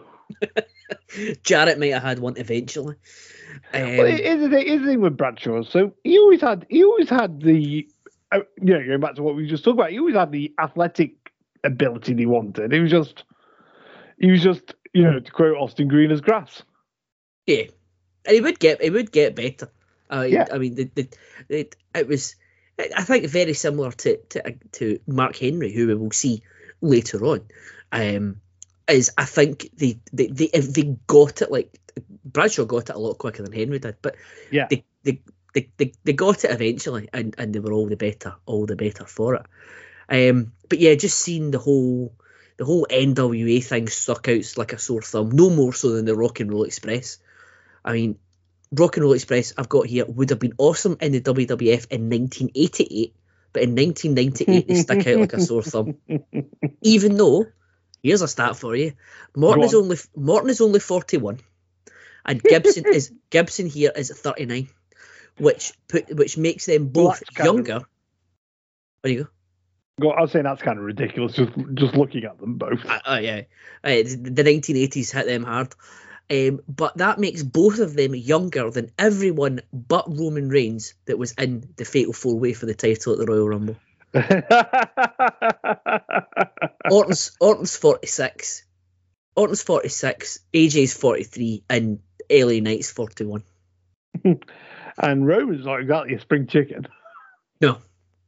Jarrett might have had one eventually. Um, Well, here's the thing, here's the thing with Bradshaw. So he always had he always had the uh, you know, going back to what we just talked about, he always had the athletic ability he wanted. He was just he was just, you know, to quote Austin Green, as grass. Yeah, and he would get he would get better. Uh, Yeah. I mean, the, the, it, it was, I think, very similar to, to to Mark Henry, who we will see later on. Um, is I think they they they, if they got it, like Bradshaw got it a lot quicker than Henry did, but Yeah. they they, they, they, they got it eventually, and, and they were all the better, all the better for it. Um, but yeah, just seeing the whole the whole N W A thing stuck out like a sore thumb, no more so than the Rock and Roll Express. I mean, Rock and Roll Express I've got here would have been awesome in the W W F in nineteen eighty-eight, but in nineteen ninety-eight they stuck out like a sore thumb. Even though, here's a stat for you: Morton Go is on. only Morton is only forty-one, and Gibson is Gibson here is thirty-nine, which put which makes them Well, both that's kind of- younger. There you go. Go- I was saying that's kind of ridiculous. Just just looking at them both. Uh, uh, yeah, uh, the, the nineteen eighties hit them hard. Um, but that makes both of them younger than everyone but Roman Reigns that was in the Fatal Four Way for the title at the Royal Rumble. Orton's Orton's forty-six, Orton's forty-six, A J's forty-three, and L A Knight's forty-one. And Roman's not exactly a spring chicken. No,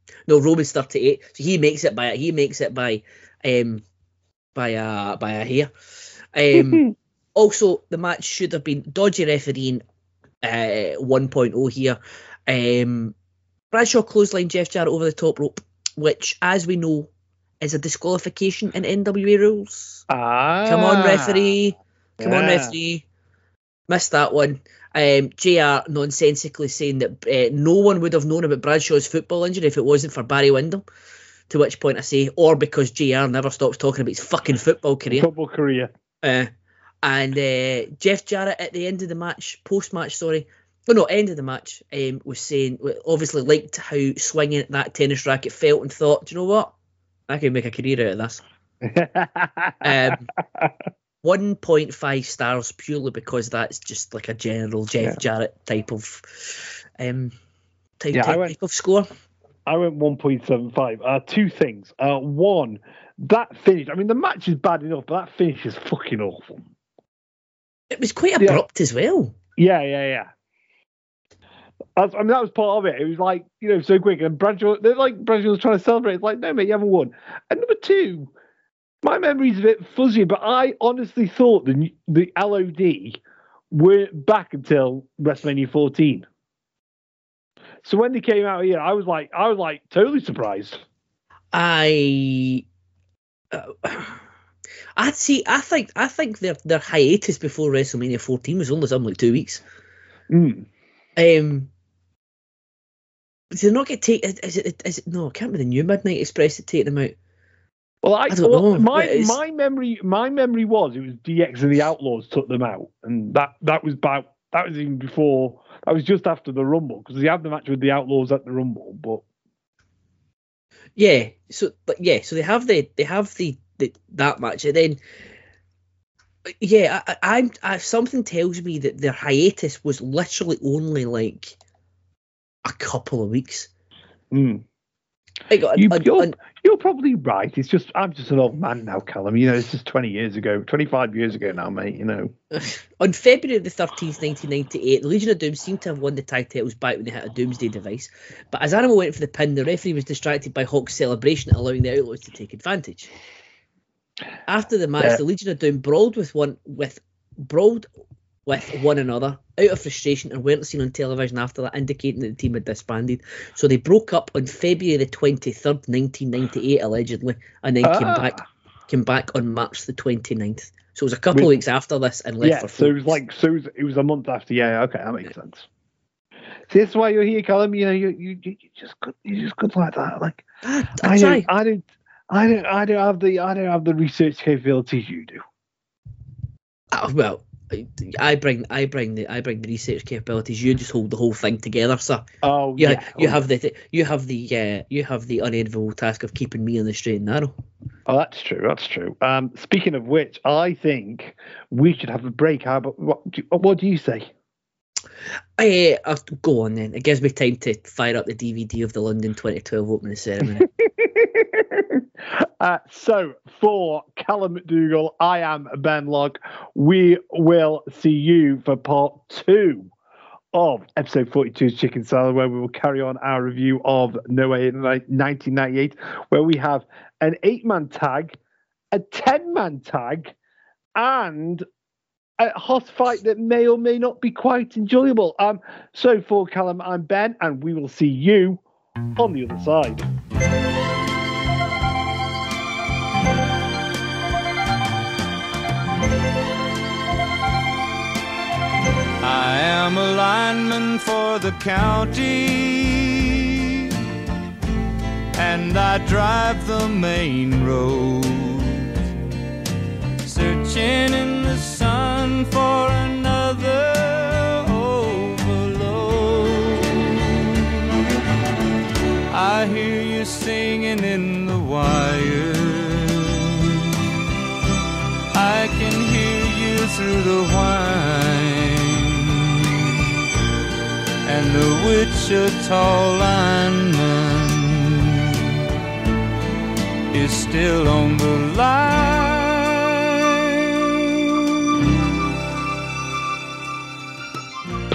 No, Roman's thirty-eight, so he makes it by he makes it by um by a by a hair. Um, also, the match should have been dodgy refereeing uh, one point oh here. Um, Bradshaw clothesline Jeff Jarrett over the top rope, which, as we know, is a disqualification in N W A rules. Ah, Come on, referee. Come yeah. on, referee. Missed that one. Um, J R nonsensically saying that uh, no one would have known about Bradshaw's football injury if it wasn't for Barry Windham. To which point I say, or because J R never stops talking about his fucking football career. Football career. Uh, and uh, Jeff Jarrett at the end of the match, post-match, sorry, oh no, end of the match, um, was saying, obviously liked how swinging that tennis racket felt and thought, do you know what? I can make a career out of this. um, one point five stars purely because that's just like a general Jeff yeah. Jarrett type of um, type, yeah, type, went, type of score. I went one point seven five. Uh, two things. Uh, one, that finish. I mean, the match is bad enough, but that finish is fucking awful. It was quite abrupt yeah. as well. Yeah, yeah, yeah. I mean, that was part of it. It was like, you know, so quick. And Bradshaw, they're like, Bradshaw was trying to celebrate. It's like, no, mate, you haven't won. And number two, my memory's a bit fuzzy, but I honestly thought the the L O D weren't back until WrestleMania fourteen. So when they came out here, I was like, I was like totally surprised. I, uh, I'd see. I think, I think their their hiatus before WrestleMania fourteen was only something like two weeks. Mm. Um. Did they not get taken? Is it? Is it? No, it can't be the new Midnight Express that taken them out. Well, I, I don't well, know. My my memory my memory was it was D X and the Outlaws took them out, and that that was about that was even before. That was just after the Rumble because they had the match with the Outlaws at the Rumble. But yeah, so but yeah, so they have the they have the, the that match, and then yeah, I, I'm I, something tells me that their hiatus was literally only like a couple of weeks. Mm. Like, you, on, you're, on, you're probably right. It's just I'm just an old man now, Callum. You know, it's just twenty years ago, twenty-five years ago now, mate. You know. On February the thirteenth, nineteen ninety-eight, the Legion of Doom seemed to have won the tag titles back when they hit a Doomsday device. But as Animal went for the pin, the referee was distracted by Hawk's celebration, allowing the Outlaws to take advantage. After the match, yeah. the Legion of Doom brawled with one with brawled with one another out of frustration and weren't seen on television after that, indicating that the team had disbanded. So they broke up on February the twenty-third, nineteen ninety-eight, allegedly, and then ah. came back came back on March the twenty-ninth. So it was a couple With, of weeks after this and left yeah, for so it was like so it was, it was a month after. Yeah, okay, that makes sense. See, that's why you're here, Callum. You know, you you you just good, you're just good like that. Like I, I, I try. don't, I don't, I don't, I don't have the, I don't have the research capabilities you do. Oh, well. I bring, I bring the, I bring the research capabilities. You just hold the whole thing together, sir. Oh you, yeah. You oh. have the, you have the, uh, you have the unenviable task of keeping me on the straight and narrow. Oh, that's true. That's true. Um, speaking of which, I think we should have a break. How about what? Do, what do you say? I, uh, I'll go on then. It gives me time to fire up the D V D of the London twenty twelve opening ceremony. uh, so, for Callum McDougall, I am Ben Locke. We will see you for part two of episode forty-two's Chicken Salad, where we will carry on our review of No Way in nineteen ninety-eight, where we have an eight-man tag, a ten-man tag, and a hot fight that may or may not be quite enjoyable. Um, so for Callum, I'm Ben, and we will see you on the other side. I am a lineman for the county, and I drive the main road, searching in the sun for another overload. I hear you singing in the wire, I can hear you through the whine, and the Wichita lineman is still on the line.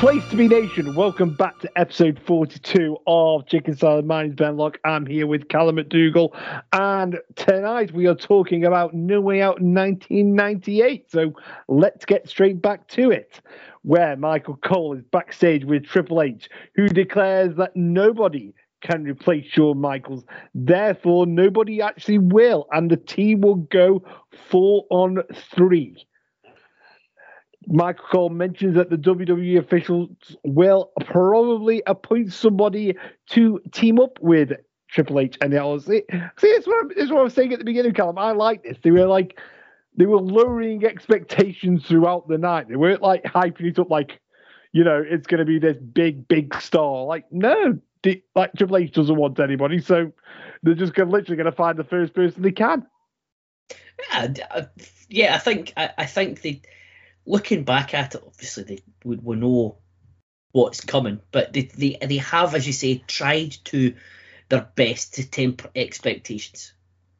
Place to be Nation, welcome back to episode forty-two of Chicken Salad. My name's Ben Locke. I'm here with Callum McDougall, and tonight we are talking about No Way Out nineteen ninety-eight. So let's get straight back to it, where Michael Cole is backstage with Triple H, who declares that nobody can replace Shawn Michaels. Therefore, nobody actually will, and the team will go four on three. Michael Cole mentions that the W W E officials will probably appoint somebody to team up with Triple H and L C. See, that's what, I'm, that's what I was saying at the beginning, Callum. I like this. They were like, they were lowering expectations throughout the night. They weren't like hyping it up like, you know, it's going to be this big, big star. Like, no, they, like Triple H doesn't want anybody, so they're just gonna, literally going to find the first person they can. Yeah, yeah. I think I, I think they. Looking back at it, obviously they we, we know what's coming, but they, they they have, as you say, tried to their best to temper expectations.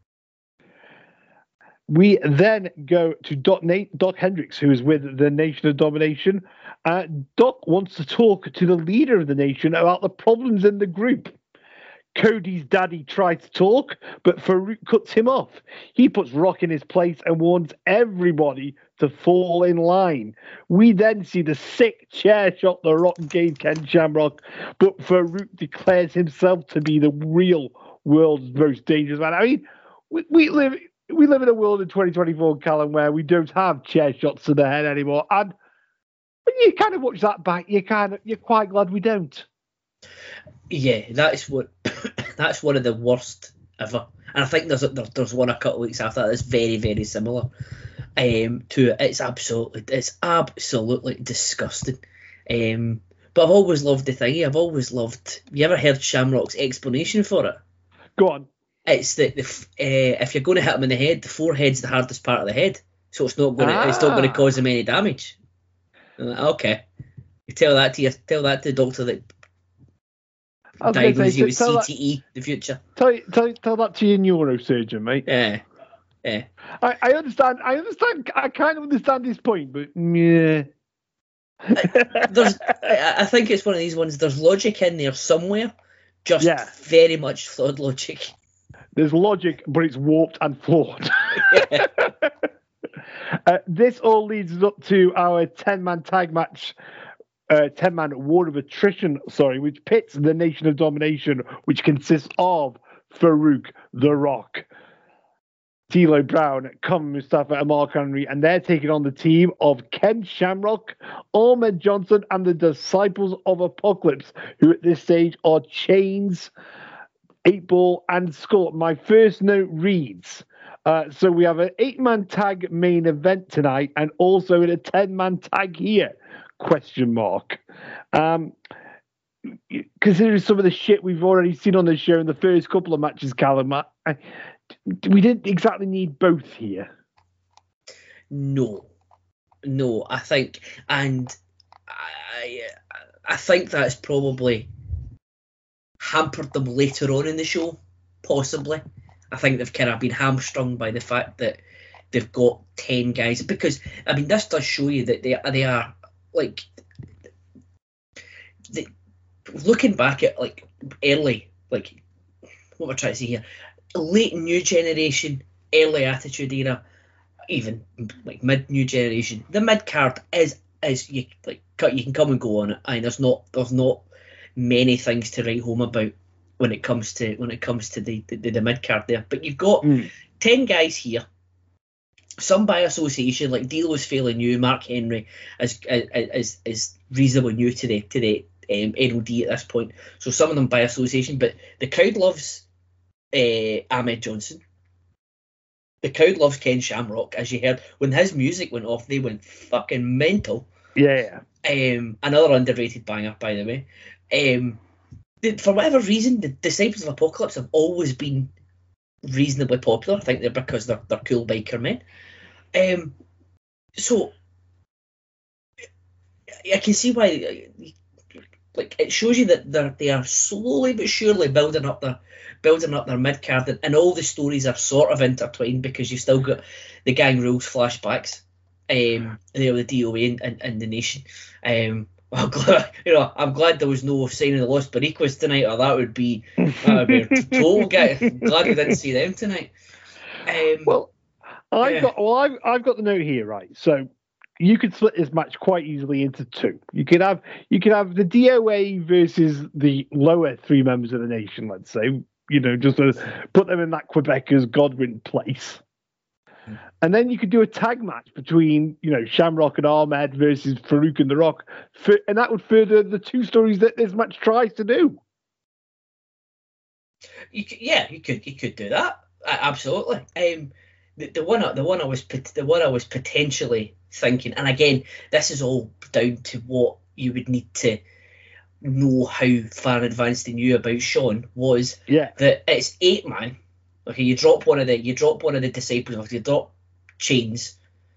We then go to Doc, Nate, Doc Hendricks, who is with the Nation of Domination. Uh, Doc wants to talk to the leader of the nation about the problems in the group. Cody's daddy tries to talk, but Farouk cuts him off. He puts Rock in his place and warns everybody to fall in line. We then see the sick chair shot the Rock gave Ken Shamrock, but Farouk declares himself to be the real world's most dangerous man. I mean, we, we live we live in a world in twenty twenty-four, Callum, where we don't have chair shots to the head anymore. And when you kind of watch that back, you kind of you're quite glad we don't. Yeah, that's what that's one of the worst ever, and I think there's there, there's one a couple of weeks after that that's very very similar. Um, to it. It's absolutely it's absolutely disgusting. Um, but I've always loved the thing. I've always loved. Have you ever heard Shamrock's explanation for it? Go on. It's that the uh, if you're going to hit him in the head, the forehead's the hardest part of the head, so it's not going to ah. it's not going to cause him any damage. Like, okay, you tell that to you tell that to the doctor that diagnosed you with C T E. That, the future. Tell tell tell that to your neurosurgeon, mate. Yeah, yeah. I, I understand. I understand. I kind of understand this point, but yeah. there's, I, I think it's one of these ones. There's logic in there somewhere, just yeah. very much flawed logic. There's logic, but it's warped and flawed. Yeah. uh, this all leads us up to our ten-man tag match, uh, ten-man war of attrition, sorry, which pits the Nation of Domination, which consists of Farouk, The Rock, D'Lo Brown, Common Mustafa, and Mark Henry, and they're taking on the team of Ken Shamrock, Ahmed Johnson, and the Disciples of Apocalypse, who at this stage are Chains, Eight Ball, and Skull. My first note reads, uh, so we have an eight-man tag main event tonight, and also in a ten-man tag here, question mark. Um, considering some of the shit we've already seen on the show in the first couple of matches, Callum, I, we didn't exactly need both here. No, no, I think, and I, I think that's probably hampered them later on in the show, possibly. I think they've kind of been hamstrung by the fact that they've got ten guys, because I mean this does show you that they they are like they, looking back at like early, like what we're trying to say here, late new generation, early Attitude Era, even like mid new generation. The mid card is is you like you can come and go on it, and there's not there's not many things to write home about when it comes to when it comes to the the, the mid card there. But you've got mm. ten guys here, some by association. Like D'Lo's fairly new, Mark Henry is is is reasonably new to the to the um, N O D at this point. So some of them by association, but the crowd loves uh, Ahmed Johnson. The crowd loves Ken Shamrock, as you heard when his music went off. They went fucking mental. Yeah. Um, another underrated banger, by the way. Um, for whatever reason, the Disciples of Apocalypse have always been reasonably popular. I think they're because they're they're cool biker men. Um, so I can see why. Like it shows you that they they are slowly but surely building up their building up their mid card, and, and all the stories are sort of intertwined because you've still got the Gang Rules flashbacks, um, you know, the D O A and, and, and the Nation. Um, I'm glad, you know, I'm glad there was no sign of the Los Boricuas tonight, or that would be that would be a total get. Glad we didn't see them tonight. Um, well, I've yeah. got well, I've I've got the note here, right? So you could split this match quite easily into two. You could have you could have the D O A versus the lower three members of the nation. Let's say, you know, just to put them in that Quebecers Godwin place. And then you could do a tag match between, you know, Shamrock and Ahmed versus Farouk and The Rock. For, and that would further the two stories that this match tries to do. You could, yeah, you could you could do that. Uh, absolutely. Um, the, the one the one I was the one I was potentially thinking, and again, this is all down to what you would need to know how far in advance they knew about Shawn, was yeah. that it's eight man. Okay, you drop one of the you drop one of the disciples off, you drop Chains,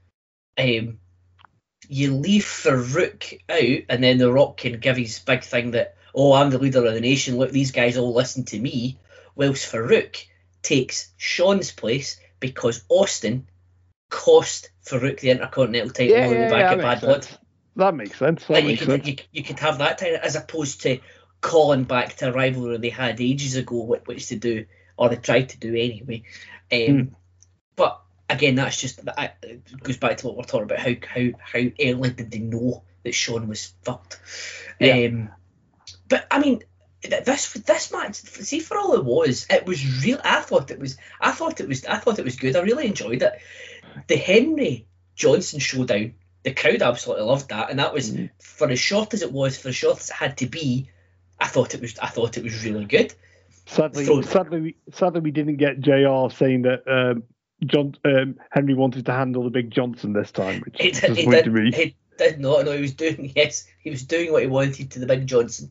um, you leave Farouk out, and then The Rock can give his big thing that, oh, I'm the leader of the nation, look, these guys all listen to me, whilst Farouk takes Shawn's place because Austin cost Farouk the Intercontinental title yeah, on the yeah, back yeah, of Bad sense. Blood. That makes sense. That Like makes you, could, sense. you, you could have that time, as opposed to calling back to a rivalry they had ages ago, which to do, or they tried to do anyway. Um, mm. But again, that's just that it goes back to what we're talking about. How how how early did they know that Shawn was fucked? Yeah. Um, but I mean, this this match, see, for all it was, it was real. I thought it was. I thought it was. I thought it was good. I really enjoyed it. The Henry Johnson showdown, the crowd absolutely loved that, and that was mm. for as short as it was, for as short as it had to be. I thought it was. I thought it was really good. Sadly, Throw- sadly, we, sadly, we didn't get J R saying that um, John um, Henry wanted to handle the Big Johnson this time, which he is did, he disappointing did, me. he did not. No, he was doing. Yes, he was doing what he wanted to the Big Johnson.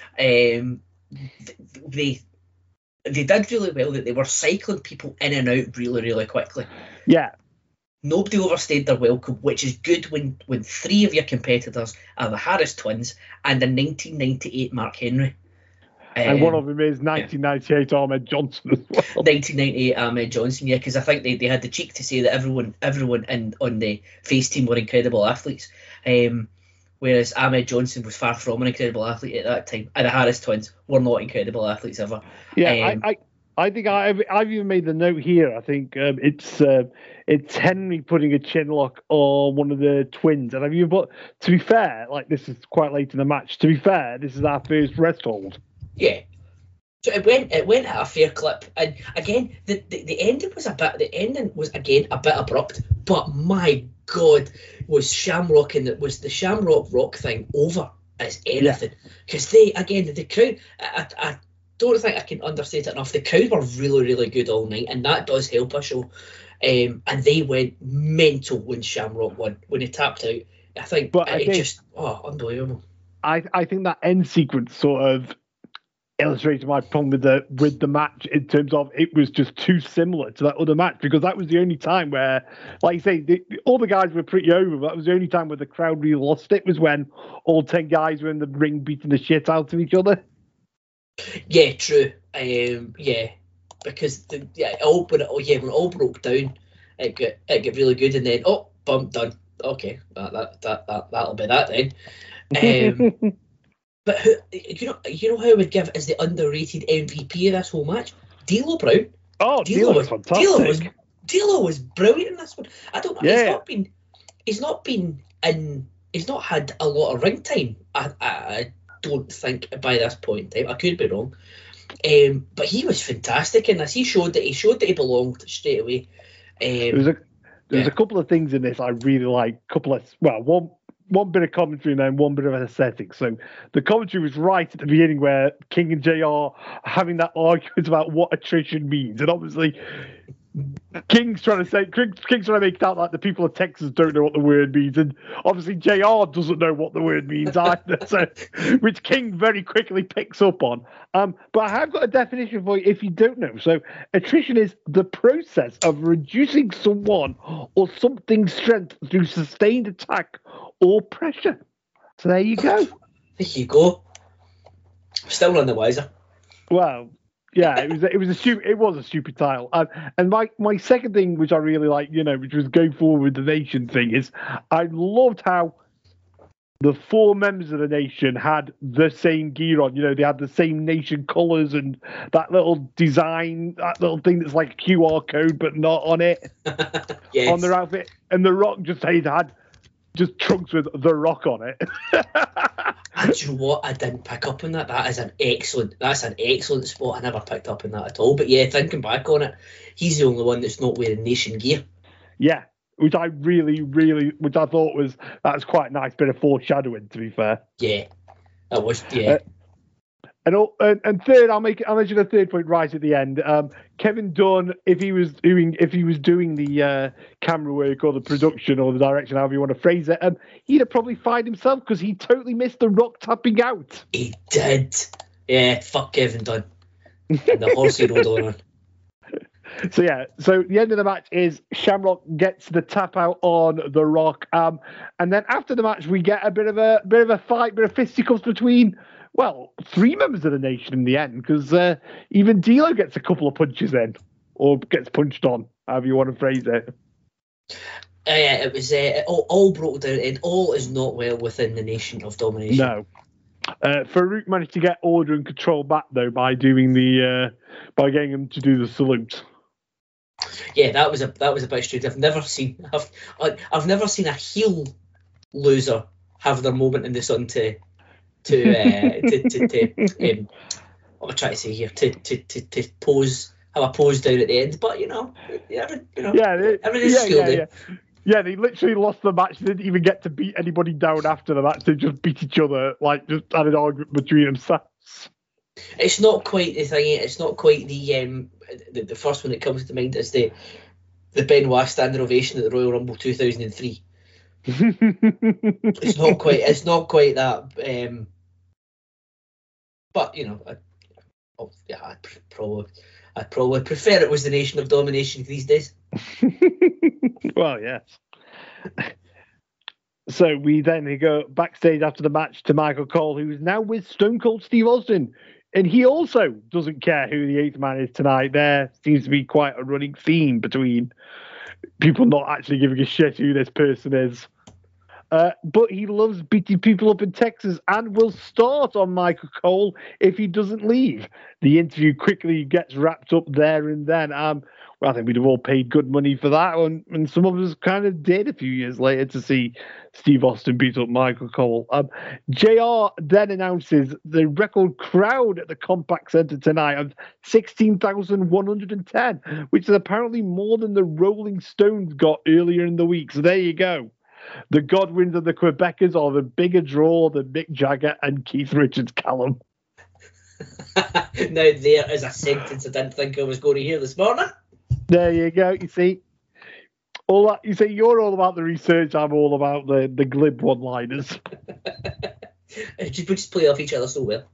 Um, they they did really well. That they were cycling people in and out really, really quickly. Yeah. Nobody overstayed their welcome, which is good when, when three of your competitors are the Harris twins and the nineteen ninety-eight Mark Henry. And um, one of them is nineteen ninety-eight yeah. Ahmed Johnson as well. nineteen ninety-eight Ahmed Johnson, yeah, because I think they, they had the cheek to say that everyone everyone in on the face team were incredible athletes, um, whereas Ahmed Johnson was far from an incredible athlete at that time, and the Harris twins were not incredible athletes ever. Yeah, um, I, I I think I've I've even made the note here. I think um, it's uh, it's Henry putting a chin lock on one of the twins, and I've even put. To be fair, like this is quite late in the match. To be fair, this is our first rest hold. Yeah. So it went it went at a fair clip, and again the, the, the ending was a bit the ending was again a bit abrupt, but my God, was Shamrock and it was the Shamrock Rock thing over as anything, because yeah. they again the crowd I, I don't think I can understate it enough. The crowd were really really good all night, and that does help a show. Um, and they went mental when Shamrock won, when he tapped out. I think, but it I think, just oh unbelievable. I I think that end sequence sort of illustrated my problem with the with the match in terms of it was just too similar to that other match, because that was the only time where, like you say, the, all the guys were pretty over, but that was the only time where the crowd really lost it, was when all ten guys were in the ring beating the shit out of each other. Yeah, true. Um, yeah, because the, yeah, it all when it, oh yeah when it all broke down, it got it got really good, and then oh, bump done. Okay, that that that, that that'll be that then. Um, But who, you know, you know who I would give as the underrated M V P of this whole match? D'Lo Brown. Oh, D'Lo was fantastic. D'Lo was D'Lo was brilliant in this one. I don't know. Yeah. He's not been. He's not been in. He's not had a lot of ring time. I, I, I don't think by this point in time. I could be wrong. Um, but he was fantastic in this. He showed that he showed that he belonged straight away. Um, There's a there's yeah. a couple of things in this I really like. Couple of well, one. One bit of commentary and then one bit of aesthetics. So the commentary was right at the beginning where King and J R are having that argument about what attrition means. And obviously King's trying to say, King's trying to make it out like the people of Texas don't know what the word means. And obviously J R doesn't know what the word means either. So, which King very quickly picks up on. Um, but I have got a definition for you if you don't know. So attrition is the process of reducing someone or something's strength through sustained attack or pressure. So there you go. There you go. Still none the wiser. Well, yeah, it was it was a stupid it was a stupid title. Um, and my my second thing, which I really like, you know, which was going forward with the nation thing, is I loved how the four members of the nation had the same gear on. You know, they had the same nation colours and that little design, that little thing that's like a Q R code but not on it, yes. on their outfit. And The Rock just had, had just trunks with The Rock on it. And do you know what? I didn't pick up on that. That is an excellent, that's an excellent spot. I never picked up on that at all. But yeah, thinking back on it, he's the only one that's not wearing nation gear. Yeah. Which I really, really, which I thought was, that's quite a nice bit of foreshadowing, to be fair. Yeah, that was, yeah. Uh, and, all, and and third, I'll make I'll mention a third point right at the end. Um, Kevin Dunn, if he was doing if he was doing the uh, camera work or the production or the direction, however you want to phrase it, um, he'd have probably fired himself because he totally missed The Rock tapping out. He did. Yeah, fuck Kevin Dunn. And the horse he rode on. So yeah, so the end of the match is Shamrock gets the tap out on The Rock, um, and then after the match we get a bit of a bit of a fight, bit of fisticuffs between, well, three members of the nation in the end, because uh, even D'Lo gets a couple of punches in, or gets punched on, however you want to phrase it. Uh, yeah, it was uh, it all, all broke down, and all is not well within the Nation of Domination. No. Uh, Farouk managed to get order and control back though by doing the uh, by getting him to do the salute. Yeah, that was a that was a bit strange. I've never seen I've I've never seen a heel loser have their moment in the sun to to uh, to, to, to um, what am I trying to say here to to to, to pose have a pose down at the end. But you know, every, you know, yeah, they, everything's yeah, school yeah, day. yeah. Yeah, they literally lost the match. They didn't even get to beat anybody down after the match. They just beat each other, like just had an argument between themselves. It's not quite the thing. It's not quite the um the, the first one that comes to mind is the the Benoit standing ovation at the Royal Rumble two thousand three. It's not quite. It's not quite that. Um, but you know, I, oh, yeah, I'd probably I'd probably prefer it was the Nation of Domination these days. Well, yes. So we then go backstage after the match to Michael Cole, who's now with Stone Cold Steve Austin. And he also doesn't care who the eighth man is tonight. There seems to be quite a running theme between people not actually giving a shit who this person is. Uh, but he loves beating people up in Texas and will start on Michael Cole if he doesn't leave. The interview quickly gets wrapped up there and then. Um, well, I think we'd have all paid good money for that one, and some of us kind of did a few years later to see Steve Austin beat up Michael Cole. Um, J R then announces the record crowd at the Compaq Center tonight of sixteen thousand one hundred ten, which is apparently more than the Rolling Stones got earlier in the week. So there you go. The Godwins and the Quebecers are the bigger draw than Mick Jagger and Keith Richards Callum. Now there is a sentence I didn't think I was going to hear this morning. There you go. You see, all that you see, you're all about the research. I'm all about the the glib one-liners. We just play off each other so well.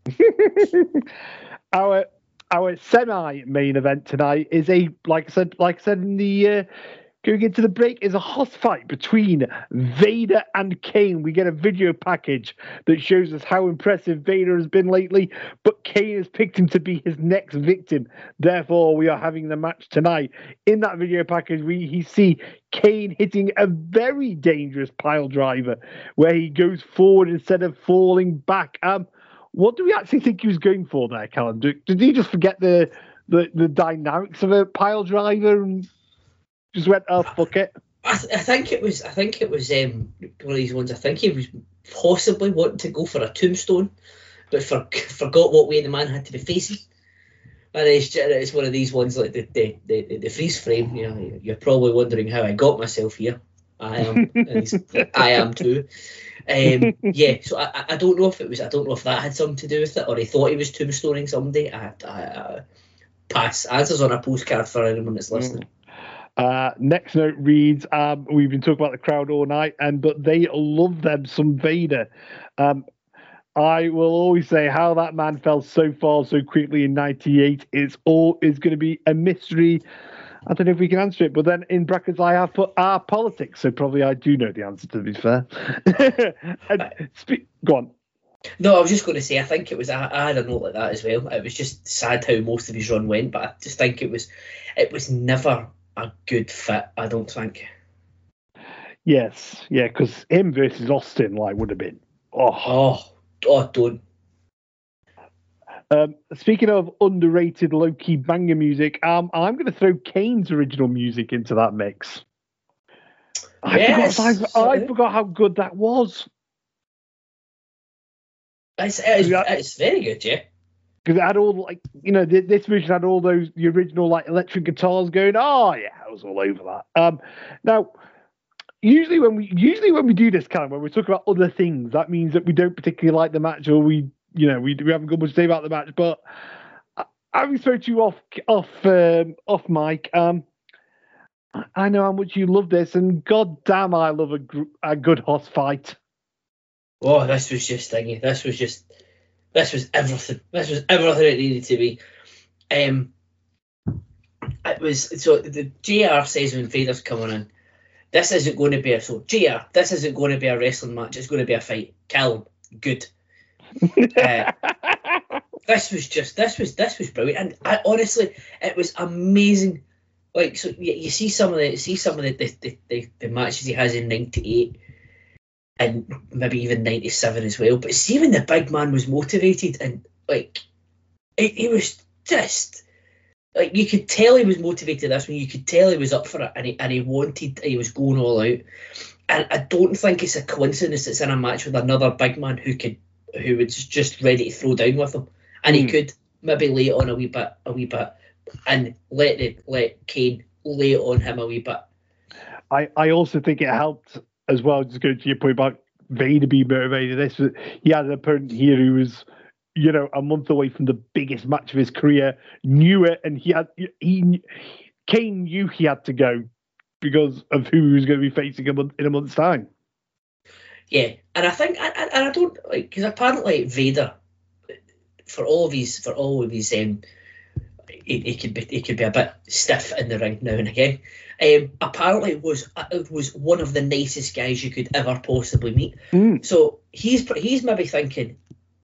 our our semi-main event tonight is a like I said, like I said in the. Uh, Going into the break is a hoss fight between Vader and Kane. We get a video package that shows us how impressive Vader has been lately, but Kane has picked him to be his next victim. Therefore, we are having the match tonight. In that video package, we he see Kane hitting a very dangerous pile driver where he goes forward instead of falling back. Um, what do we actually think he was going for there, Callum? Did, did he just forget the, the, the dynamics of a pile driver and just went, oh, fuck it? I, th- I think it was. I think it was um, one of these ones. I think he was possibly wanting to go for a tombstone, but for, forgot what way the man had to be facing. And it's, it's one of these ones like the the, the, the freeze frame. You know, you're probably wondering how I got myself here. I am. I am too. Um, yeah. So I, I don't know if it was. I don't know if that had something to do with it, or he thought he was tombstoning somebody. I, I, I pass. Answers on a postcard for anyone that's listening. Mm. Uh, next note reads, um, we've been talking about the crowd all night, and but they love them some Vader. Um, I will always say how that man fell so far so quickly in ninety-eight is all is going to be a mystery. I don't know if we can answer it, but then in brackets I have put our politics, so probably I do know the answer, to be fair. and spe- go on. No, I was just going to say, I think it was, I, I had a note like that as well. It was just sad how most of his run went, but I just think it was, it was never a good fit, I don't think. Yes, yeah, because him versus Austin like would have been. Oh, Oh, oh, don't. Um, speaking of underrated low-key banger music, um, I'm going to throw Kane's original music into that mix. I Yes, forgot. I, I forgot how good that was. It's, it's, it's very good, yeah. Because it had all like you know th- this version had all those the original like electric guitars going. Oh yeah, I was all over that. Um, now usually when we usually when we do this kind of when we talk about other things, that means that we don't particularly like the match or we you know we we haven't got much to say about the match. But having spoke to you off off um, off mic, um, I know how much you love this, and god damn, I love a gr- a good hoss fight. Oh, this was just thingy. This was just. This was everything. This was everything it needed to be. Um, it was so the J R says when Vader's coming in, this isn't going to be a so J R. This isn't going to be a wrestling match. It's going to be a fight. Kill him. Good. uh, this was just this was this was brilliant, and I, honestly, it was amazing. Like so, you, you see some of the see some of the the, the, the, the matches he has in ninety-eight. And maybe even ninety-seven as well. But see when the big man was motivated and like it, he was just like you could tell he was motivated this one. You could tell he was up for it and he and he wanted he was going all out. And I don't think it's a coincidence it's in a match with another big man who could who was just ready to throw down with him. And mm. he could maybe lay it on a wee bit a wee bit and let it let Kane lay it on him a wee bit. I, I also think it helped as well, just going to your point about Vader being motivated. This was, he had an opponent here who was, you know, a month away from the biggest match of his career, knew it, and he had he Kane knew he had to go because of who he was going to be facing a month, in a month's time. Yeah, and I think, and, and I don't like because apparently Vader, for all of his, for all of his, um, he, he could be he could be a bit stiff in the ring now and again. Um, apparently was it was one of the nicest guys you could ever possibly meet. Mm. So he's he's maybe thinking,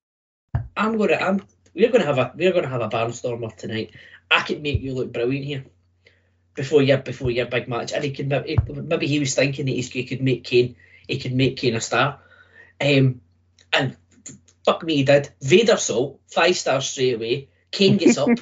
I'm gonna I'm we're gonna have a we're gonna have a barnstormer tonight. I could make you look brilliant here before your before your big match. And he could maybe, maybe he was thinking that he could make Kane he could make Kane a star. Um, and fuck me, he did. Vader saw five stars straight away. Kane gets up.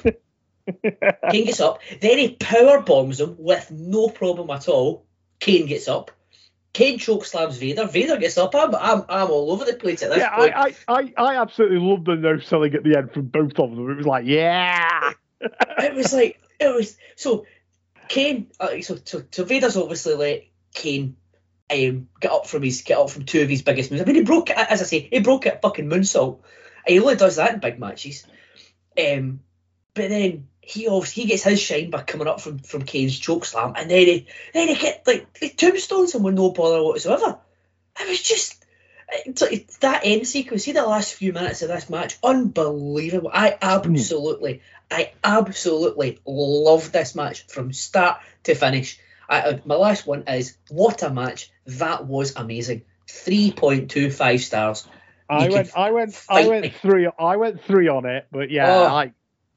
Kane gets up, then he power bombs him with no problem at all. Kane gets up. Kane choke slams Vader. Vader gets up. I'm I'm I'm all over the place at this yeah, point. I, I, I absolutely loved the no selling at the end from both of them. It was like, yeah. It was like it was so Kane. Uh, so, so so Vader's obviously let Kane um, get up from his get up from two of his biggest moves. I mean, he broke as I say, he broke it fucking moonsault. He only does that in big matches. Um, but then. He obviously he gets his shine by coming up from, from Kane's chokeslam, and then he then he get like he tombstones him with no bother whatsoever. It was just it's like, that end sequence. See the last few minutes of this match, unbelievable. I absolutely, I absolutely love this match from start to finish. I, uh, my last one is what a match. That was amazing. three point two five stars. I you went, I went, I went me. three. I went three on it, but yeah, oh. I.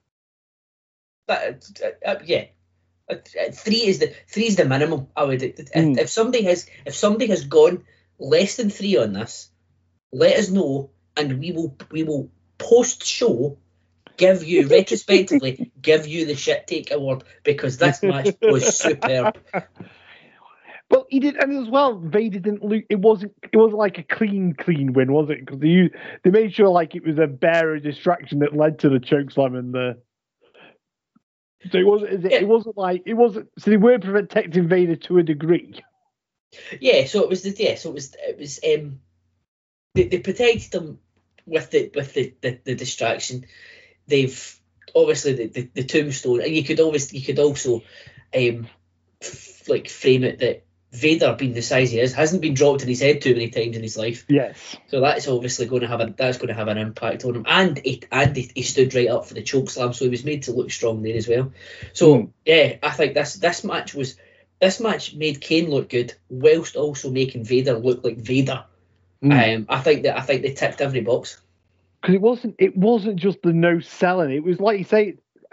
But uh, uh, yeah, uh, three is the three is the minimum. I would if, mm. if somebody has if somebody has gone less than three on this, let us know, and we will we will post show give you retrospectively give you the shit take award because this match was superb. Well, he did, and as well, Vader didn't lose. It wasn't. It wasn't like a clean, clean win, was it? Because they they made sure like it was a bearer distraction that led to the chokeslam and the. So it wasn't. It, yeah. it wasn't like it wasn't. So they weren't protecting Vader to a degree. Yeah. So it was the yeah. So it was it was um. They, they protected him with the with the, the, the distraction. They've obviously the, the, the tombstone, and you could always you could also um f- like frame it that Vader, being the size he is, hasn't been dropped in his head too many times in his life. Yes. So that's obviously going to have a that's going to have an impact on him, and he and he, he stood right up for the choke slam, so he was made to look strong there as well. So mm. yeah, I think this this match was this match made Kane look good, whilst also making Vader look like Vader. Mm. Um, I think that I think they ticked every box. Because it wasn't it wasn't just the no selling. It was like you say,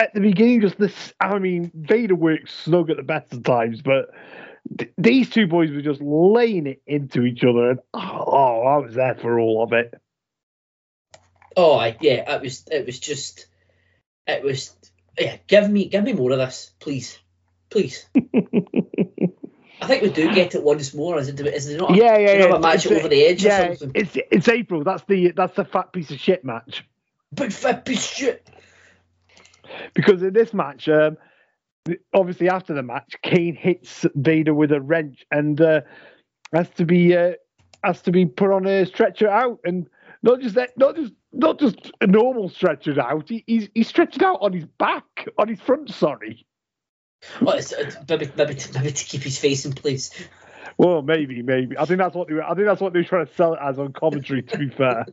at the beginning, just this. I mean, Vader works snug at the best of times, but th- these two boys were just laying it into each other, and oh, oh, I was there for all of it. Oh, I, yeah, it was. It was just. It was. Yeah, give me, give me more of this, please, please. I think we do get it once more. Is it? Is it not? Yeah, yeah, you know, yeah. a match It's- over the edge yeah, or something? it's it's April. That's the that's the fat piece of shit match. Big fat piece of shit. Because in this match, um, obviously after the match, Kane hits Vader with a wrench and uh, has to be uh, has to be put on a stretcher out, and not just that, not just not just a normal stretcher out. He, he's he's stretched out on his back, on his front. Sorry. Oh, it's, it's, maybe, maybe, to, maybe to keep his face in place. Well, maybe, maybe. I think that's what they were. I think that's what they were trying to sell it as on commentary. To be fair.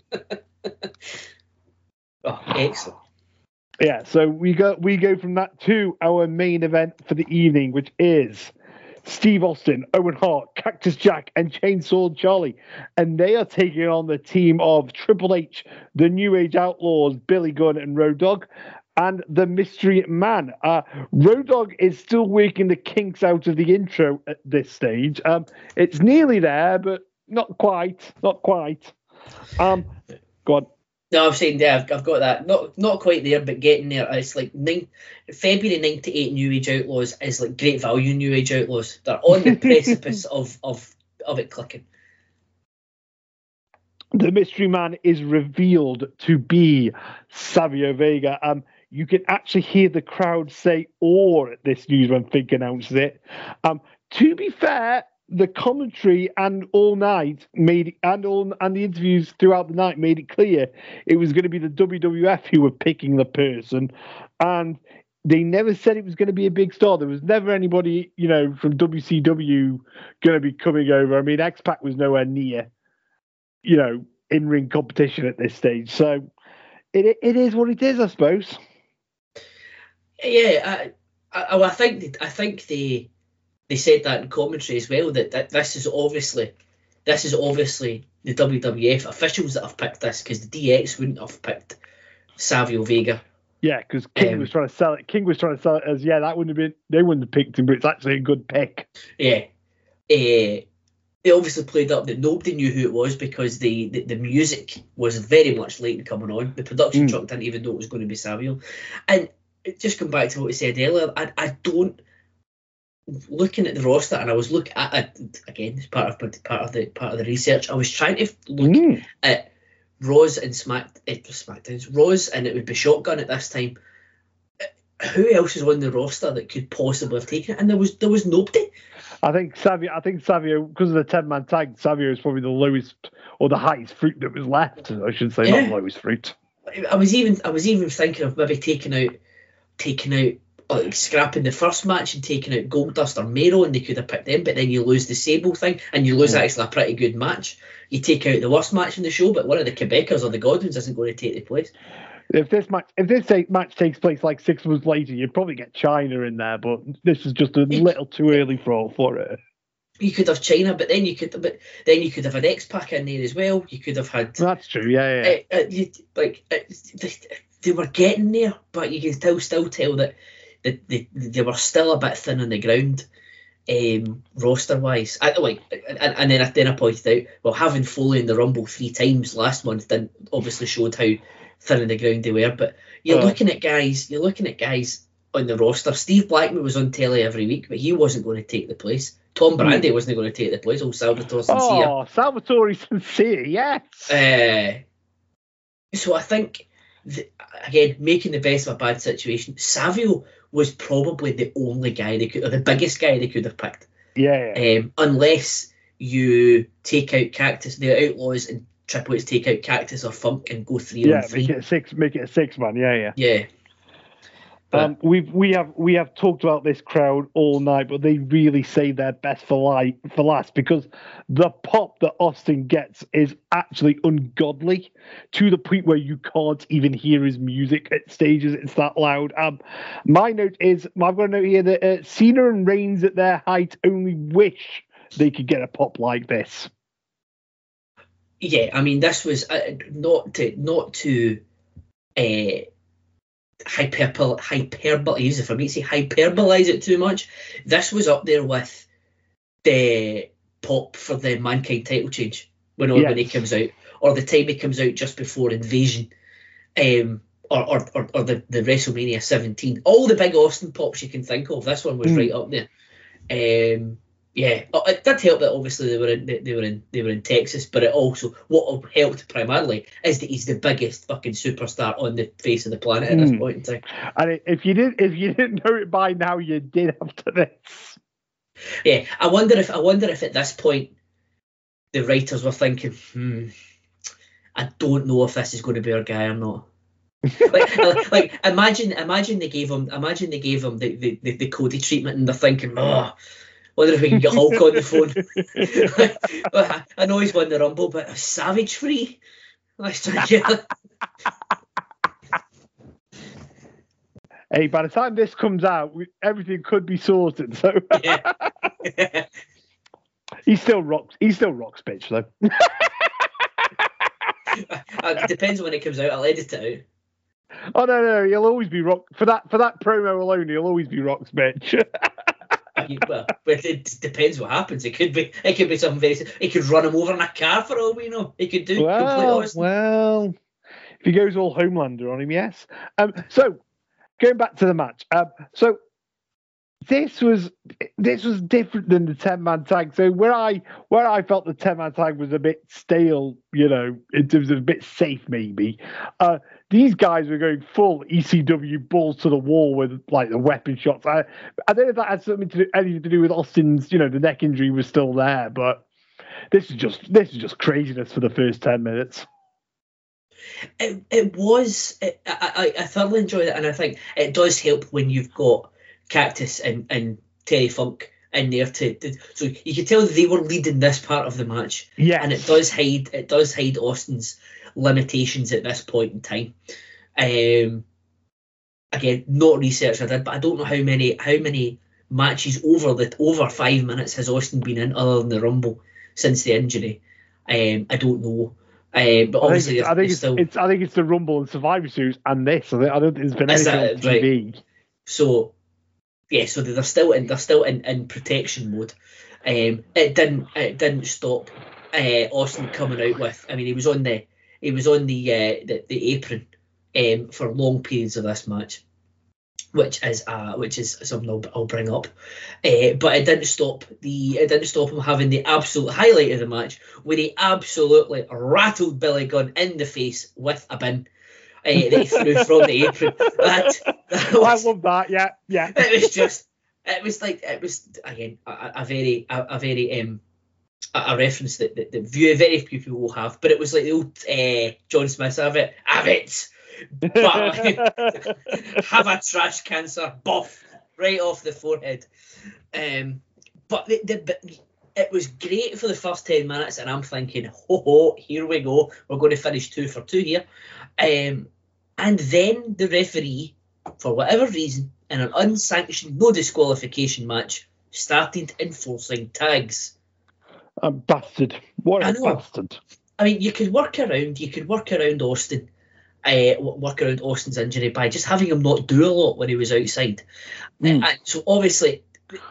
Oh, excellent. Yeah, so we go we go from that to our main event for the evening, which is Steve Austin, Owen Hart, Cactus Jack, and Chainsaw Charlie, and they are taking on the team of Triple H, the New Age Outlaws, Billy Gunn, and Road Dogg, and the Mystery Man. Uh, Road Dogg is still working the kinks out of the intro at this stage. Um, it's nearly there, but not quite, not quite. Um, go on. No, I'm saying, yeah, I've, I've got that. Not not quite there, but getting there. It's like nine, February ninety-eight New Age Outlaws is like great value New Age Outlaws. They're on the precipice of, of, of it clicking. The Mystery Man is revealed to be Savio Vega. Um, you can actually hear the crowd say "or" at this news when Fink announces it. Um, to be fair, the commentary and all night made and all and the interviews throughout the night made it clear it was going to be the W W F who were picking the person, and they never said it was going to be a big star. There was never anybody, you know, from W C W going to be coming over. I mean, X-Pac was nowhere near, you know, in-ring competition at this stage. So it it is what it is, I suppose. Yeah, I, I, I think I think they they said that in commentary as well, that, that this is obviously this is obviously the W W F officials that have picked this, because the D X wouldn't have picked Savio Vega. Yeah, because King Um, was trying to sell it. King was trying to sell it as, yeah, that wouldn't have been, they wouldn't have picked him, but it's actually a good pick. Yeah. Uh, they obviously played up that nobody knew who it was, because the, the, the music was very much late in coming on. The production Mm. truck didn't even know it was going to be Savio. And just come back to what we said earlier, I, I don't, looking at the roster, and I was looking at it again, it's part of part of the part of the research. I was trying to look Mm. at Raws and Smack eh, SmackDowns, Raws, and it would be Shotgun at this time. Who else is on the roster that could possibly have taken it? And there was there was nobody. I think Savio, I think Savio, because of the ten-man tag, Savio is probably the lowest or the highest fruit that was left. I should say, Yeah. not lowest fruit. I was even I was even thinking of maybe taking out taking out like scrapping the first match and taking out Goldust or Mero, and they could have picked them, but then you lose the Sable thing and you lose Mm. actually a pretty good match. You take out the worst match in the show, but one of the Quebecers or the Godwins isn't going to take the place. If this match, if this take, match takes place like six months later, you'd probably get China in there, but this is just a little too early for for it. You could have China, but then you could but then you could have had X-Pac in there as well. You could have had That's true, yeah, yeah. uh, uh, you, like uh, they, they were getting there, but you can still still tell that that they, they were still a bit thin on the ground, um, roster wise. I, like, and, and then I then I pointed out, well, having Foley in the Rumble three times last month didn't obviously showed how thin on the ground they were. But you're Oh. looking at guys, you're looking at guys on the roster. Steve Blackman was on telly every week, but he wasn't going to take the place. Tom Brandy wasn't going to take the place. Oh, Salvatore Sincere. Oh, Salvatore Sincere, yes. Uh, so I think, th- again, making the best of a bad situation, Savio was probably the only guy they could, or the biggest guy they could have picked. yeah, yeah. Um, unless you take out Cactus, the Outlaws, and Triple H take out Cactus or Funk and go three Yeah, on three. make it a six, make it a six man. Yeah, yeah. Yeah. But- Um, we've we have we have talked about this crowd all night, but they really save their best for light for last, because the pop that Austin gets is actually ungodly, to the point where you can't even hear his music at stages. It's that loud. Um, my note is I've got a note here that uh, Cena and Reigns at their height only wish they could get a pop like this. Yeah, I mean, this was uh, not to not to uh, hyperbole, hyperbole, use it for me to say hyperbolize it too much. This was up there with the pop for the Mankind title change when, yes. when he comes out, or the time he comes out just before Invasion, um, or, or, or, or the, the WrestleMania seventeen. All the big Austin pops you can think of, this one was mm. right up there. Um, yeah, it did help that obviously they were in they were in they were in Texas, but it also what helped primarily is that he's the biggest fucking superstar on the face of the planet at mm. this point in time. And if you didn't if you didn't know it by now, you did after this. Yeah, I wonder if I wonder if at this point the writers were thinking, hmm, I don't know if this is going to be our guy or not. like, like imagine imagine they gave him imagine they gave him the, the, the, the Cody treatment, and they're thinking, oh, wonder if we can get Hulk on the phone. I, I know he's won the Rumble, but Savage free. Let's try and get Hey, by the time this comes out, we, everything could be sorted. So yeah. he still rocks. He still rocks, bitch. Though. It depends on when it comes out. I'll edit it out. Oh no, no, he'll always be rock for that for that promo alone. He'll always be rocks, bitch. Well, it depends what happens. It could be, it could be something very. It could run him over in a car for all we know. It could do. Well, well, if he goes all Homelander on him, yes. Um, so going back to the match. Um, so this was this was different than the ten man tag. So where I where I felt the ten man tag was a bit stale, you know, in terms of a bit safe maybe. Uh, these guys were going full E C W balls to the wall with like the weapon shots. I I don't know if that had something to do, anything to do with Austin's, you know, the neck injury was still there, but this is just this is just craziness for the first ten minutes. It it was. It, I, I I thoroughly enjoyed it, and I think it does help when you've got Cactus and, and Terry Funk in there to, to so you can tell they were leading this part of the match. Yeah, and it does hide it does hide Austin's limitations at this point in time. Um, again, not research I did, but I don't know how many how many matches over the over five minutes has Austin been in other than the Rumble since the injury. Um, I don't know. Um, but obviously, I think, it's, still, I think it's, it's I think it's the Rumble and Survivor Series and this. I, think, I don't think there's been anything that, on T V. Right. So yeah, so they're still in they're still in, in protection mode. Um, it didn't it didn't stop uh, Austin coming out with. I mean, he was on the he was on the uh, the, the apron um, for long periods of this match, which is uh, which is something I'll, I'll bring up. Uh, but it didn't stop the it didn't stop him having the absolute highlight of the match, where he absolutely rattled Billy Gunn in the face with a bin. Uh, that he threw from the apron. That, that was, I love that. Yeah, yeah. It was just, it was like, it was again a, a very, a, a very um, a, a reference that, that, that very few people will have. But it was like the old uh, John Smith have it, have it, but, have a trash cancer, buff right off the forehead. Um, but the, the it was great for the first ten minutes, and I'm thinking, ho ho, here we go. We're going to finish two for two here. Um, and then the referee, for whatever reason, in an unsanctioned, no disqualification match, started enforcing tags. A bastard. What a bastard. I mean, you could work around, you could work around Austin, uh, work around Austin's injury by just having him not do a lot when he was outside. Mm. Uh, and so obviously,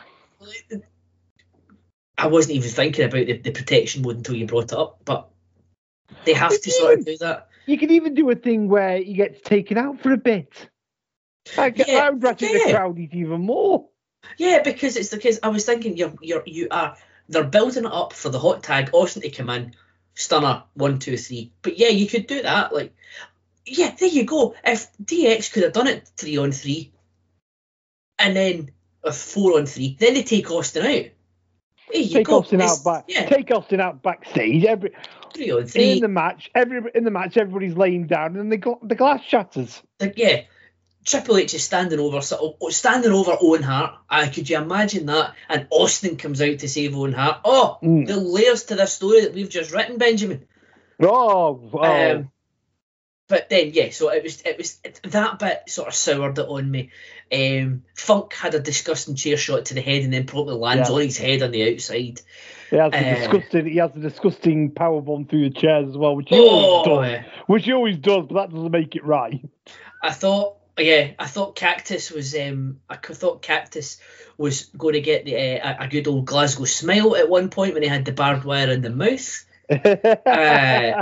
I wasn't even thinking about the, the protection mode until you brought it up, but they have but to even, sort of do that. You can even do a thing where he gets taken out for a bit. Like, yeah, I would ratchet yeah. the crowd even more. Yeah, because it's the case. I was thinking you're you're you are they're building it up for the hot tag, Austin to come in, stunner, one, two, three. But yeah, you could do that. Like, yeah, there you go. If D X could have done it three on three, and then a four on three, then they take Austin out. There you take go. Austin it's, out back. Yeah. Take Austin out backstage. Every three on three in the match. Every in the match, everybody's laying down, and the the glass shatters. Like, yeah, Triple H is standing over, standing over Owen Hart. Uh, could you imagine that? And Austin comes out to save Owen Hart. Oh, mm. the layers to this story that we've just written, Benjamin. Oh, oh. Um, but then, yeah, so it was it was it, that bit sort of soured it on me. Um, Funk had a disgusting chair shot to the head and then probably lands yeah. on his head on the outside. He has, a uh, disgusting, he has a disgusting powerbomb through the chairs as well, which he oh, always does. Which he always does, but that doesn't make it right. I thought Yeah, I thought Cactus was. Um, I c- thought Cactus was going to get the uh, a a good old Glasgow smile at one point when he had the barbed wire in the mouth. uh,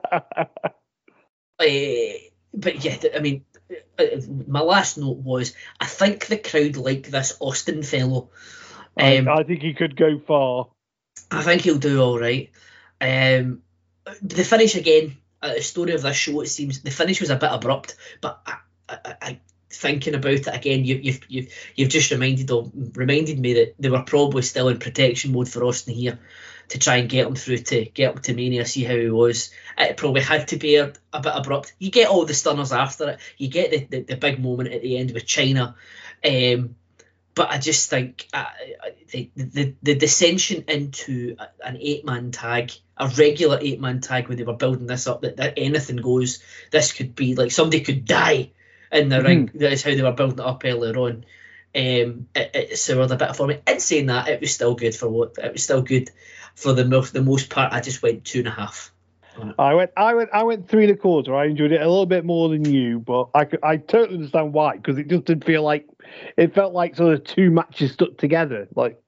uh, but yeah, th- I mean, uh, my last note was I think the crowd like this Austin fellow. Um, I, I think he could go far. I think he'll do all right. Um, the finish again, uh, the story of this show, it seems the finish was a bit abrupt, but I, I, I thinking about it again, you, you've you've you've just reminded of, reminded me that they were probably still in protection mode for Austin here to try and get him through to get him to Mania, see how he was. It probably had to be a, a bit abrupt. You get all the stunners after it. You get the, the, the big moment at the end with China. Um, But I just think uh, the, the the descension into an eight-man tag, a regular eight-man tag when they were building this up, that, that anything goes, this could be like somebody could die in the mm-hmm. ring. That is how they were building it up earlier on. Um, it, it soured a bit for me. In saying that, it was still good for what it was still good for the most the most part. I just went two and a half. I went, I went, I went three and a quarter. I enjoyed it a little bit more than you, but I, could, I totally understand why, because it just didn't feel like it felt like sort of two matches stuck together. Like,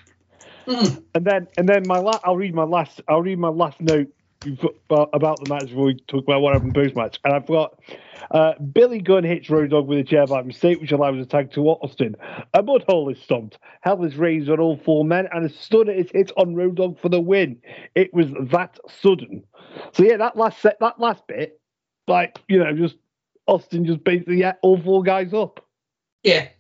mm. and then and then my last, I'll read my last, I'll read my last note about, about the match before we talk about what happened post match. And I've got uh, Billy Gunn hits Road Dogg with a chair by mistake, which allows a tag to Austin. A mud hole is stomped. Hell is raised on all four men, and a stunner is hit on Road Dogg for the win. It was that sudden. So yeah, that last set, that last bit, like, you know, just Austin just basically yeah, all four guys up. Yeah,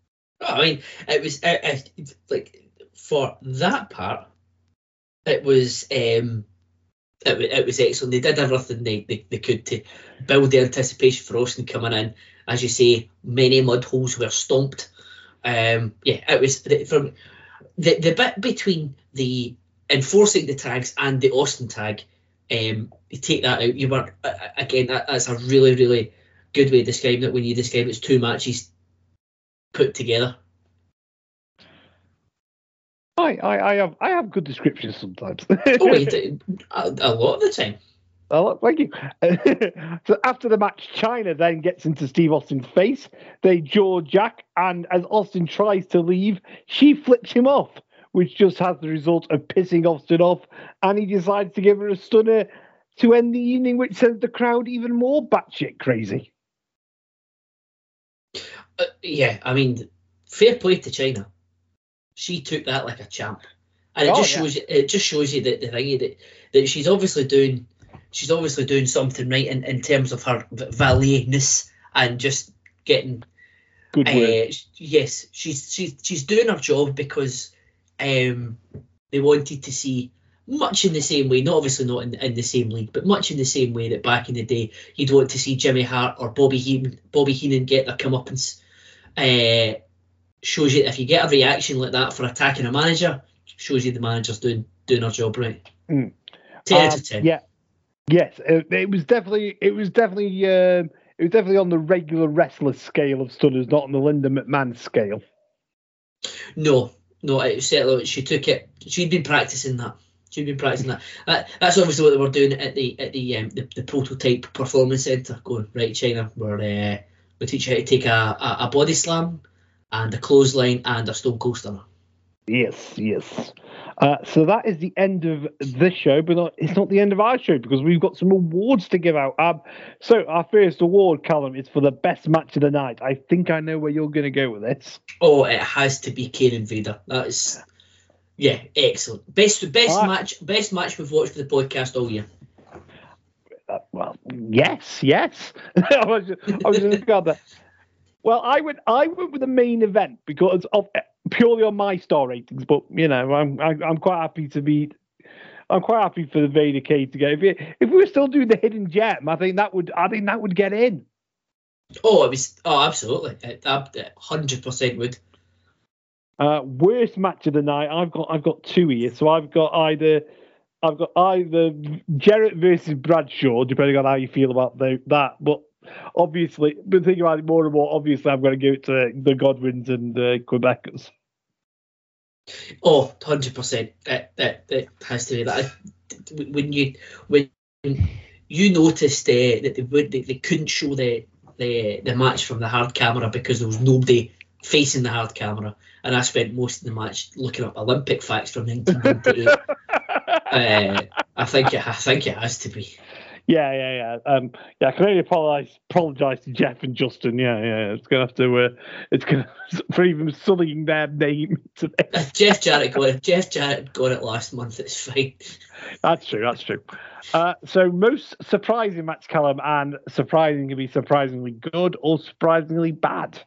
I mean, it was uh, uh, like for that part, it was um, it, it was excellent. They did everything they, they, they could to build the anticipation for Austin coming in. As you say, many mud holes were stomped. Um, yeah, it was from the the bit between the enforcing the tags and the Austin tag. Um, you take that out, you were uh, again. That, that's a really, really good way of describing it when you describe it's two matches put together. I, I, I have, I have good descriptions sometimes. Oh, you do, a, a lot of the time. Oh, thank you. So after the match, China then gets into Steve Austin's face. They jaw Jack, and as Austin tries to leave, she flips him off, which just has the result of pissing Austin off, and he decides to give her a stunner to end the evening, which sends the crowd even more batshit crazy. Uh, yeah, I mean, fair play to China. She took that like a champ, and it oh, just shows yeah. you. It just shows you that the thing that that she's obviously doing. She's obviously doing something right in, in terms of her valet-ness and just getting good work. Uh, yes, she's she's she's doing her job because. Um, they wanted to see much in the same way, not obviously not in, in the same league, but much in the same way that back in the day you'd want to see Jimmy Hart or Bobby Heenan, Bobby Heenan get their comeuppance. Uh, shows you if you get a reaction like that for attacking a manager, shows you the manager's doing doing her job right. Mm. ten um, out of ten. Yeah, yes, it, it was definitely it was definitely um, it was definitely on the regular wrestler scale of stunners, not on the Linda McMahon scale. No. No, it certainly she took it. She'd been practicing that. She'd been practicing that. that that's obviously what they were doing at the at the um, the, the prototype performance centre. Going right, China, where uh, we teach you how to take a, a, a body slam and a clothesline and a stone cold stunner. Yes, yes. Uh, so that is the end of this show, but not, it's not the end of our show because we've got some awards to give out. Um, so our first award, Callum, is for the best match of the night. I think I know where you're going to go with this. Oh, it has to be Kane and Vader. That is, yeah, excellent. Best best right. match, best match we've watched for the podcast all year. Uh, well, yes, yes. I was just, I was just got that. Well, I went, I went with the main event because of purely on my star ratings. But you know, I'm, I'm quite happy to be, I'm quite happy for the Vader Cade to go. If, it, if we were still doing the hidden gem, I think that would, I think that would get in. Oh, it was, oh, absolutely, one hundred percent would. Uh, worst match of the night. I've got, I've got two here. So I've got either, I've got either Jarrett versus Bradshaw, depending on how you feel about the, that, but. Obviously, but thinking about it more and more, obviously, I'm going to give it to the Godwins and the Quebecers. Oh, one hundred percent. That that that has to be that. When you when you noticed uh, that they would they, they couldn't show the the the match from the hard camera because there was nobody facing the hard camera, and I spent most of the match looking up Olympic facts from nineteen ninety-eight. uh, I think it, I think it has to be. Yeah, yeah, yeah. Um, yeah, I can only apologise apologise to Jeff and Justin. Yeah, yeah. It's gonna have to. Uh, it's gonna for even sullying their name today. Uh, Jeff Jarrett got it. Jeff Jarrett got it last month. It's fine. That's true. That's true. Uh, so most surprising match, Callum, and surprising can be surprisingly good or surprisingly bad.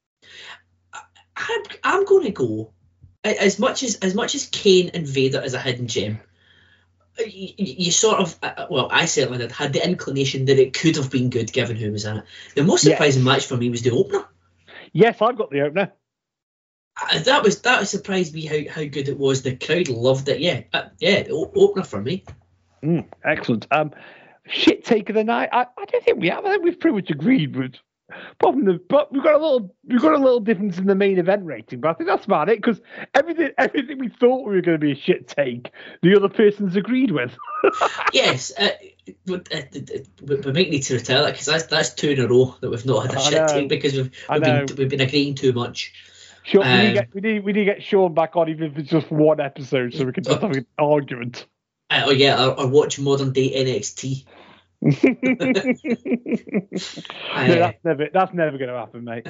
I'm, I'm going to go as much as as much as Kane and Vader as a hidden gem. You, you sort of, well, I certainly did, had the inclination that it could have been good given who was in it. The most surprising yes. match for me was the opener. Yes, I've got the opener. Uh, that was that surprised me how, how good it was. The crowd loved it. Yeah, uh, yeah, the o- opener for me. Mm, excellent. Um, shit take of the night. I, I don't think we have. I think we've pretty much agreed with. Apart from the, but we've got a little, we've got a little difference in the main event rating. But I think that's about it because everything, everything we thought we were going to be a shit take, the other person's agreed with. Yes, uh, we, uh, we might need to retire that because that's that's two in a row that we've not had a I shit know. take because we've we've been, we've been agreeing too much. Sure, um, we, need get, we need we need to get Sean back on even if it's just one episode so we can just have an argument. Uh, oh yeah, or, or watch modern day N X T. no, that's never that's never going to happen, mate.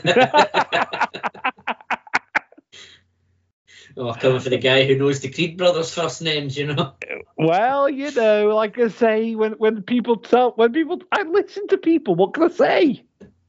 Oh, coming for the guy who knows the Creed brothers' first names, you know. Well, you know, like I say, when when people tell when people I listen to people, what can I say?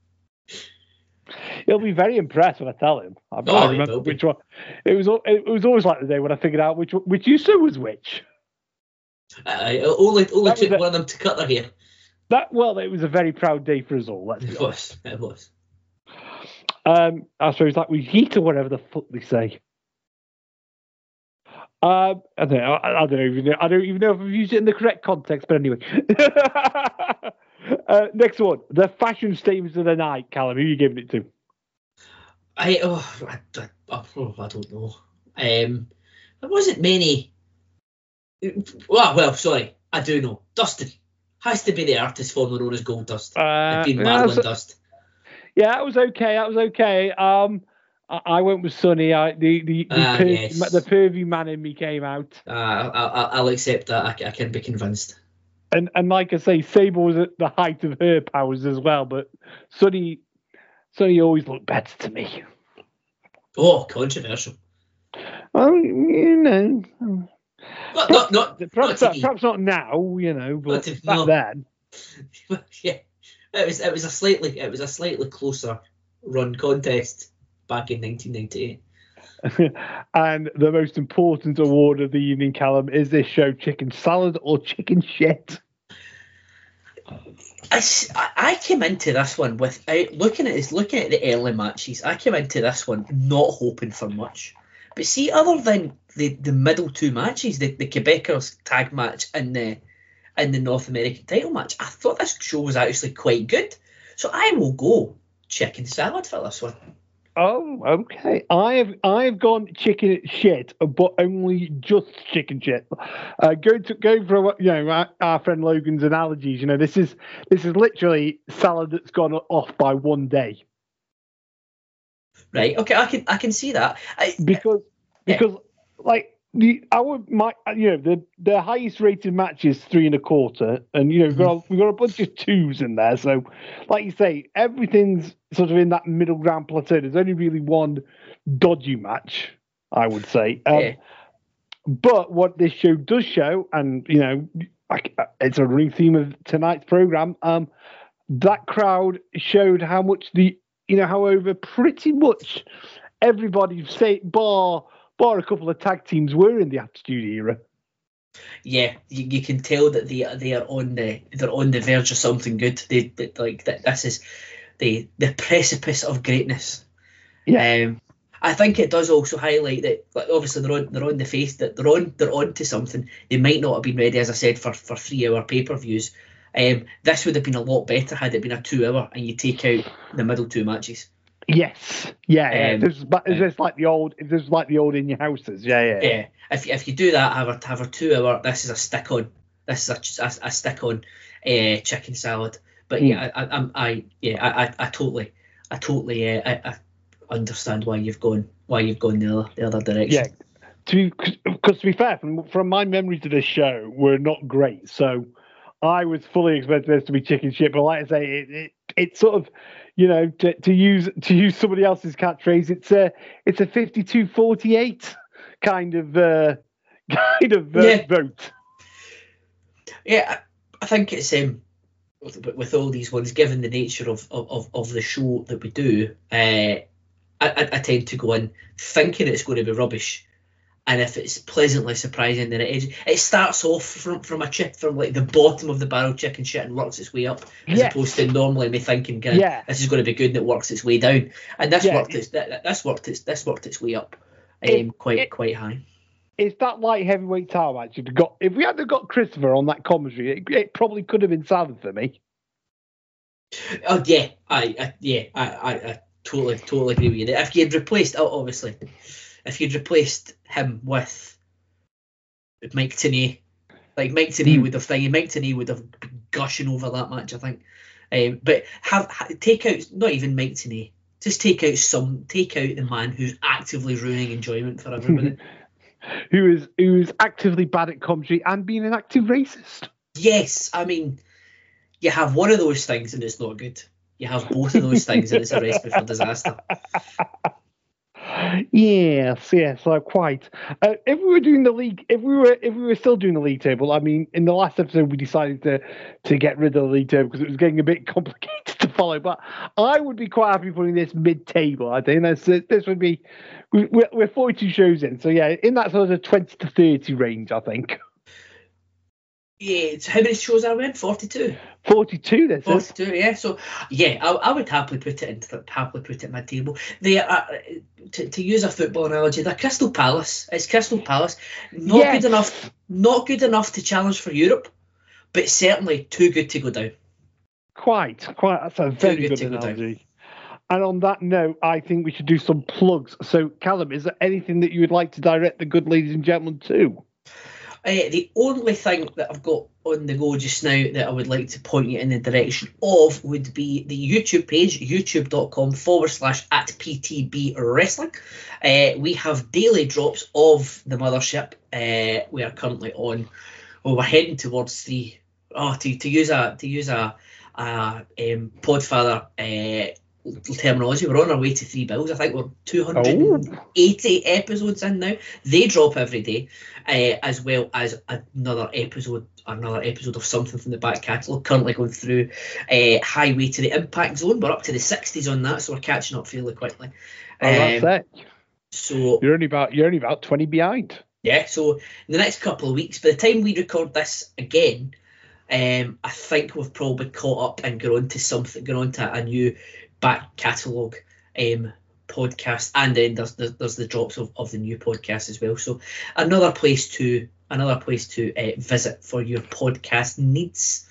He'll be very impressed when I tell him. I, oh, I remember which one. It was it was always like the day when I figured out which which you said was which. I uh, only only took one of them to cut their hair. That well, it was a very proud day for us all. Let's be it was. It was. Um, I suppose like we heat or whatever the fuck they say. Um, I don't know. I, I don't even know. I don't even know if I've used it in the correct context. But anyway, uh, next one, the fashion statements of the night. Callum, who are you giving it to? I oh I, I, oh, I don't know. Um, there wasn't many. Well, well, sorry, I do know. Dustin has to be the artist formerly known as Gold Dust. Uh, been Marlon yeah, Dust. Yeah, that was okay. That was okay. Um, I, I went with Sonny. I, the the the, uh, pervy, yes. the pervy man in me came out. Uh, I, I, I'll accept that. I, I can be convinced. And and like I say, Sable was at the height of her powers as well. But Sonny, Sonny always looked better to me. Oh, controversial. Well, you know. Not, not, not, perhaps, not not, perhaps not now, you know, but to, back no. then. Yeah, it was it was a slightly it was a slightly closer run contest back in nineteen ninety-eight. And the most important award of the evening, Callum, is this show chicken salad or chicken shit? I, I came into this one with looking at this, looking at the early matches. I came into this one not hoping for much. But see, other than the, the middle two matches, the, the Quebecers tag match and the and the North American title match, I thought this show was actually quite good. So I will go chicken salad for this one. Oh, okay. I've I've gone chicken shit, but only just chicken shit. Uh, go to go for you know our, our friend Logan's analogies. You know, this is this is literally salad that's gone off by one day. Right. Okay. I can I can see that. I, because because yeah. like the our my you know the the highest rated match is three and a quarter, and you know we've got, we've got a bunch of twos in there. So, like you say, everything's sort of in that middle ground plateau. There's only really one dodgy match, I would say. Um, yeah. But what this show does show, and you know, it's a running theme of tonight's program. Um, that crowd showed how much the you know, however, pretty much everybody, say, bar bar a couple of tag teams, were in the Attitude Era. Yeah, you, you can tell that they they are on the they're on the verge of something good. They, they like that. This is the the precipice of greatness. Yeah, um, I think it does also highlight that. Like, obviously, they're on they're on the face that they're on they're on to something. They might not have been ready, as I said, for for three hour pay per views. Um, this would have been a lot better had it been a two-hour and you take out the middle two matches. Yes, yeah, yeah. Um, this is, is this like the old? This is like the old in your houses. Yeah, yeah. Yeah. If if you do that, have a have a two-hour. This is a stick-on. This is a a, a stick-on uh, chicken salad. but yeah, I, I, I yeah, I, I, I totally, I totally, uh, I, I understand why you've gone, why you've gone the other, the other direction. Yeah, to because to be fair, from from my memories of this show were not great, so I was fully expecting this to be chicken shit. But like I say, it, it it's sort of, you know, to, to use to use somebody else's catchphrase, it's a it's a fifty-two forty-eight kind of uh, kind of uh, Yeah. vote. Yeah, I, I think it's um with, with all these ones, given the nature of of, of the show that we do, uh, I, I, I tend to go in thinking it's going to be rubbish. And if it's pleasantly surprising, then it is. It starts off from from a chip from like the bottom of the barrel chicken shit and works its way up, as Yes. opposed to normally me thinking, "God, Yeah. this is going to be good," and it works its way down. And this Yeah. worked its that, this worked its this worked its way up, um, It- quite it- quite high. It's that light heavyweight title match. You'd got if we hadn't got Christopher on that commentary, it, it probably could have been silent for me. Oh yeah, I, I yeah, I, I, I totally totally agree with you. If you'd replaced, oh, obviously, if you'd replaced him with Mike Tenay, like Mike Tenay Hmm. would have thing, Mike Tenay would have been gushing over that match, I think. Um, but have ha- take out not even Mike Tenay, just take out some, take out the man who's actively ruining enjoyment for everybody. Who is who is actively bad at commentary and being an active racist. Yes, I mean, you have one of those things and it's not good. You have both of those things and it's a recipe for disaster. Yes, yes, uh, quite. Uh, if we were doing the league, if we were, if we were still doing the league table, I mean, in the last episode we decided to to get rid of the league table because it was getting a bit complicated to follow. But I would be quite happy putting this mid-table. I think that's this would be. we- We're, we're forty-two shows in, so yeah, in that sort of twenty to thirty range, I think. Yeah, so how many shows are we in? forty-two. forty-two. This is. forty-two, yeah. So yeah, I, I would happily put it into happily put it in my table. They are, to, to use a football analogy, they're Crystal Palace. It's Crystal Palace. Not Yes. good enough. Not good enough to challenge for Europe, but certainly too good to go down. Quite, quite. That's a very good good to go down. analogy. And on that note, I think we should do some plugs. So, Callum, is there anything that you would like to direct the good ladies and gentlemen to? Uh, the only thing that I've got on the go just now that I would like to point you in the direction of would be the YouTube page, youtube.com forward slash at PTB Wrestling. Uh, we have daily drops of the mothership. Uh, we are currently on, well, we're heading towards the, oh, to, to use a, to use a, a um, Podfather uh, terminology, we're on our way to three bills. I think we're two hundred eighty Oh. episodes in now. They drop every day, uh, as well as another episode, another episode of something from the back catalogue. Currently going through uh, Highway to the Impact Zone. We're up to the sixties on that, so we're catching up fairly quickly. Oh, that's Um, it. So You're only about you're only about twenty behind. yeah, so in the next couple of weeks, by the time we record this again, um, I think we've probably caught up and gone on to something, gone on to a new back catalogue um, podcast, and then there's there's, there's the drops of, of the new podcast as well. So another place to another place to uh, visit for your podcast needs.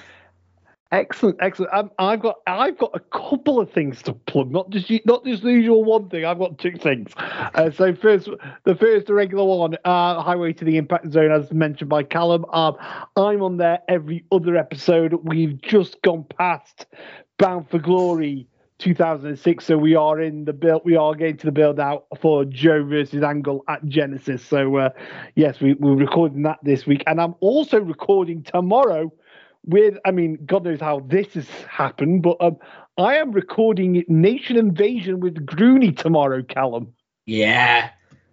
Excellent, excellent. Um, I've got I've got a couple of things to plug, not just u- not just the usual one thing. I've got two things. Uh, so first, the first, the regular one, uh, Highway to the Impact Zone, as mentioned by Callum. Um, I'm on there every other episode. We've just gone past Bound for Glory two thousand six, so we are in the build. We are getting to the build out for Joe versus Angle at Genesis. So uh, yes, we, we're recording that this week, and I'm also recording tomorrow. With, I mean, God knows how this has happened, but um, I am recording Nation Invasion with Grooney tomorrow, Callum. Yeah,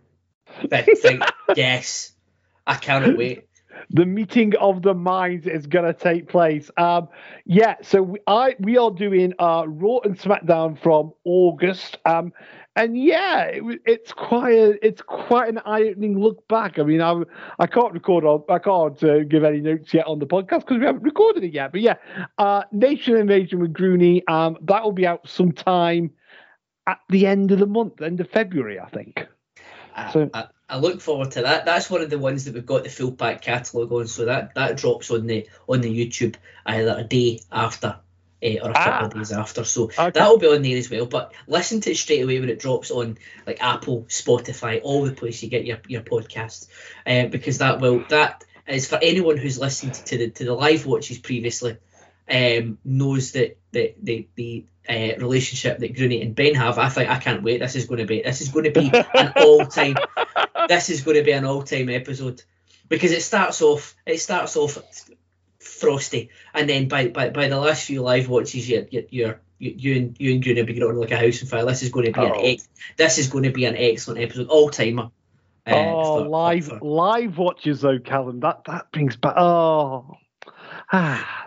Big thing. Yes, I cannot wait. The meeting of the minds is going to take place. Um, yeah, so we, I we are doing uh, Raw and SmackDown from August. Um, and yeah, it, it's quite a, it's quite an eye-opening look back. I mean, I I can't record on I can't uh, give any notes yet on the podcast because we haven't recorded it yet. But yeah, uh, Nation Invasion with Grooney. Um, that will be out sometime at the end of the month, end of February, I think. I, So- I, I look forward to that. That's one of the ones that we've got the full pack catalogue on, so that, that drops on the on the YouTube either a day after uh, or a couple Ah. of days after. So Okay. that'll be on there as well. But listen to it straight away when it drops on like Apple, Spotify, all the places you get your your podcasts, uh, because that will that is for anyone who's listened to the to the live watches previously. um, knows that the the the uh, relationship that Grooney and Ben have. I think I can't wait. This is going to be this is going to be an all time. This is going to be an all time episode because it starts off it starts off frosty, and then by by, by the last few live watches, you're you're, you're you, you and you and Grooney will be going on like a house on fire. This is going to be oh. an ex- this is going to be an excellent episode, all timer. Uh, oh, for, live for, live watches though, Callum. That that brings back. Oh, ah.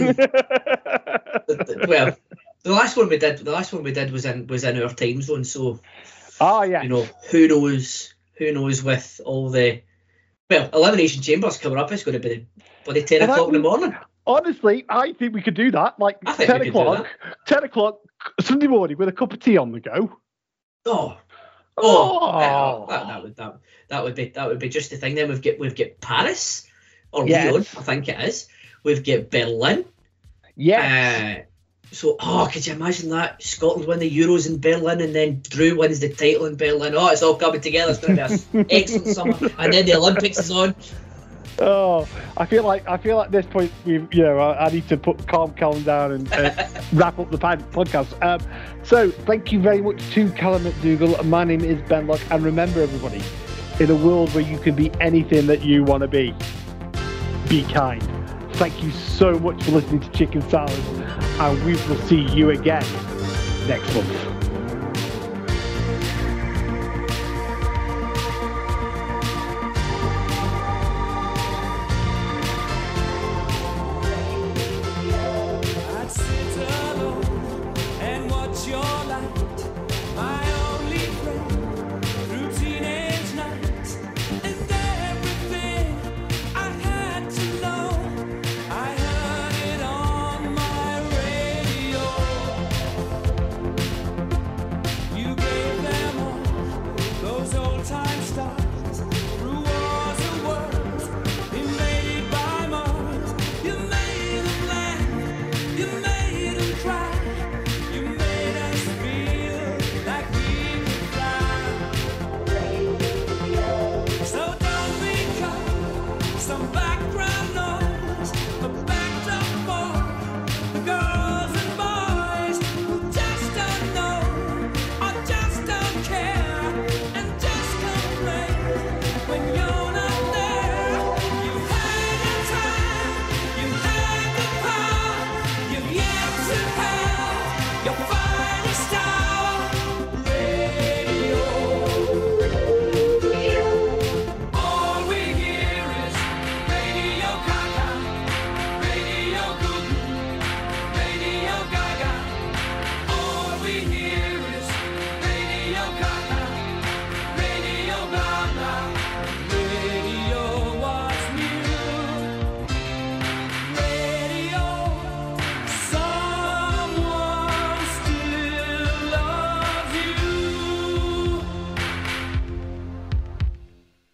Well, the last one we did, the last one we did was in was in our time zone. So, oh yeah, you know, who knows? Who knows with all the well, Elimination Chamber's coming up. It's going to be bloody ten well, o'clock in the morning. Honestly, I think we could do that. Like ten o'clock, ten o'clock Sunday morning with a cup of tea on the go. Oh. Oh, oh. That, that would that, that would be that would be just the thing. Then we've got we've got Paris or yes. Lyon, I think it is. We've got Berlin. Yeah. Uh, so, oh, could you imagine that? Scotland win the Euros in Berlin, and then Drew wins the title in Berlin. Oh, it's all coming together. It's going to be an excellent summer, and then the Olympics is on. Oh, I feel like I feel like at this point we, you know, I, I need to put calm Callum down and uh, wrap up the podcast. Um, so, thank you very much to Callum McDougall. My name is Ben Locke, and remember, everybody, in a world where you can be anything that you want to be, be kind. Thank you so much for listening to Chicken Salad, and we will see you again next month.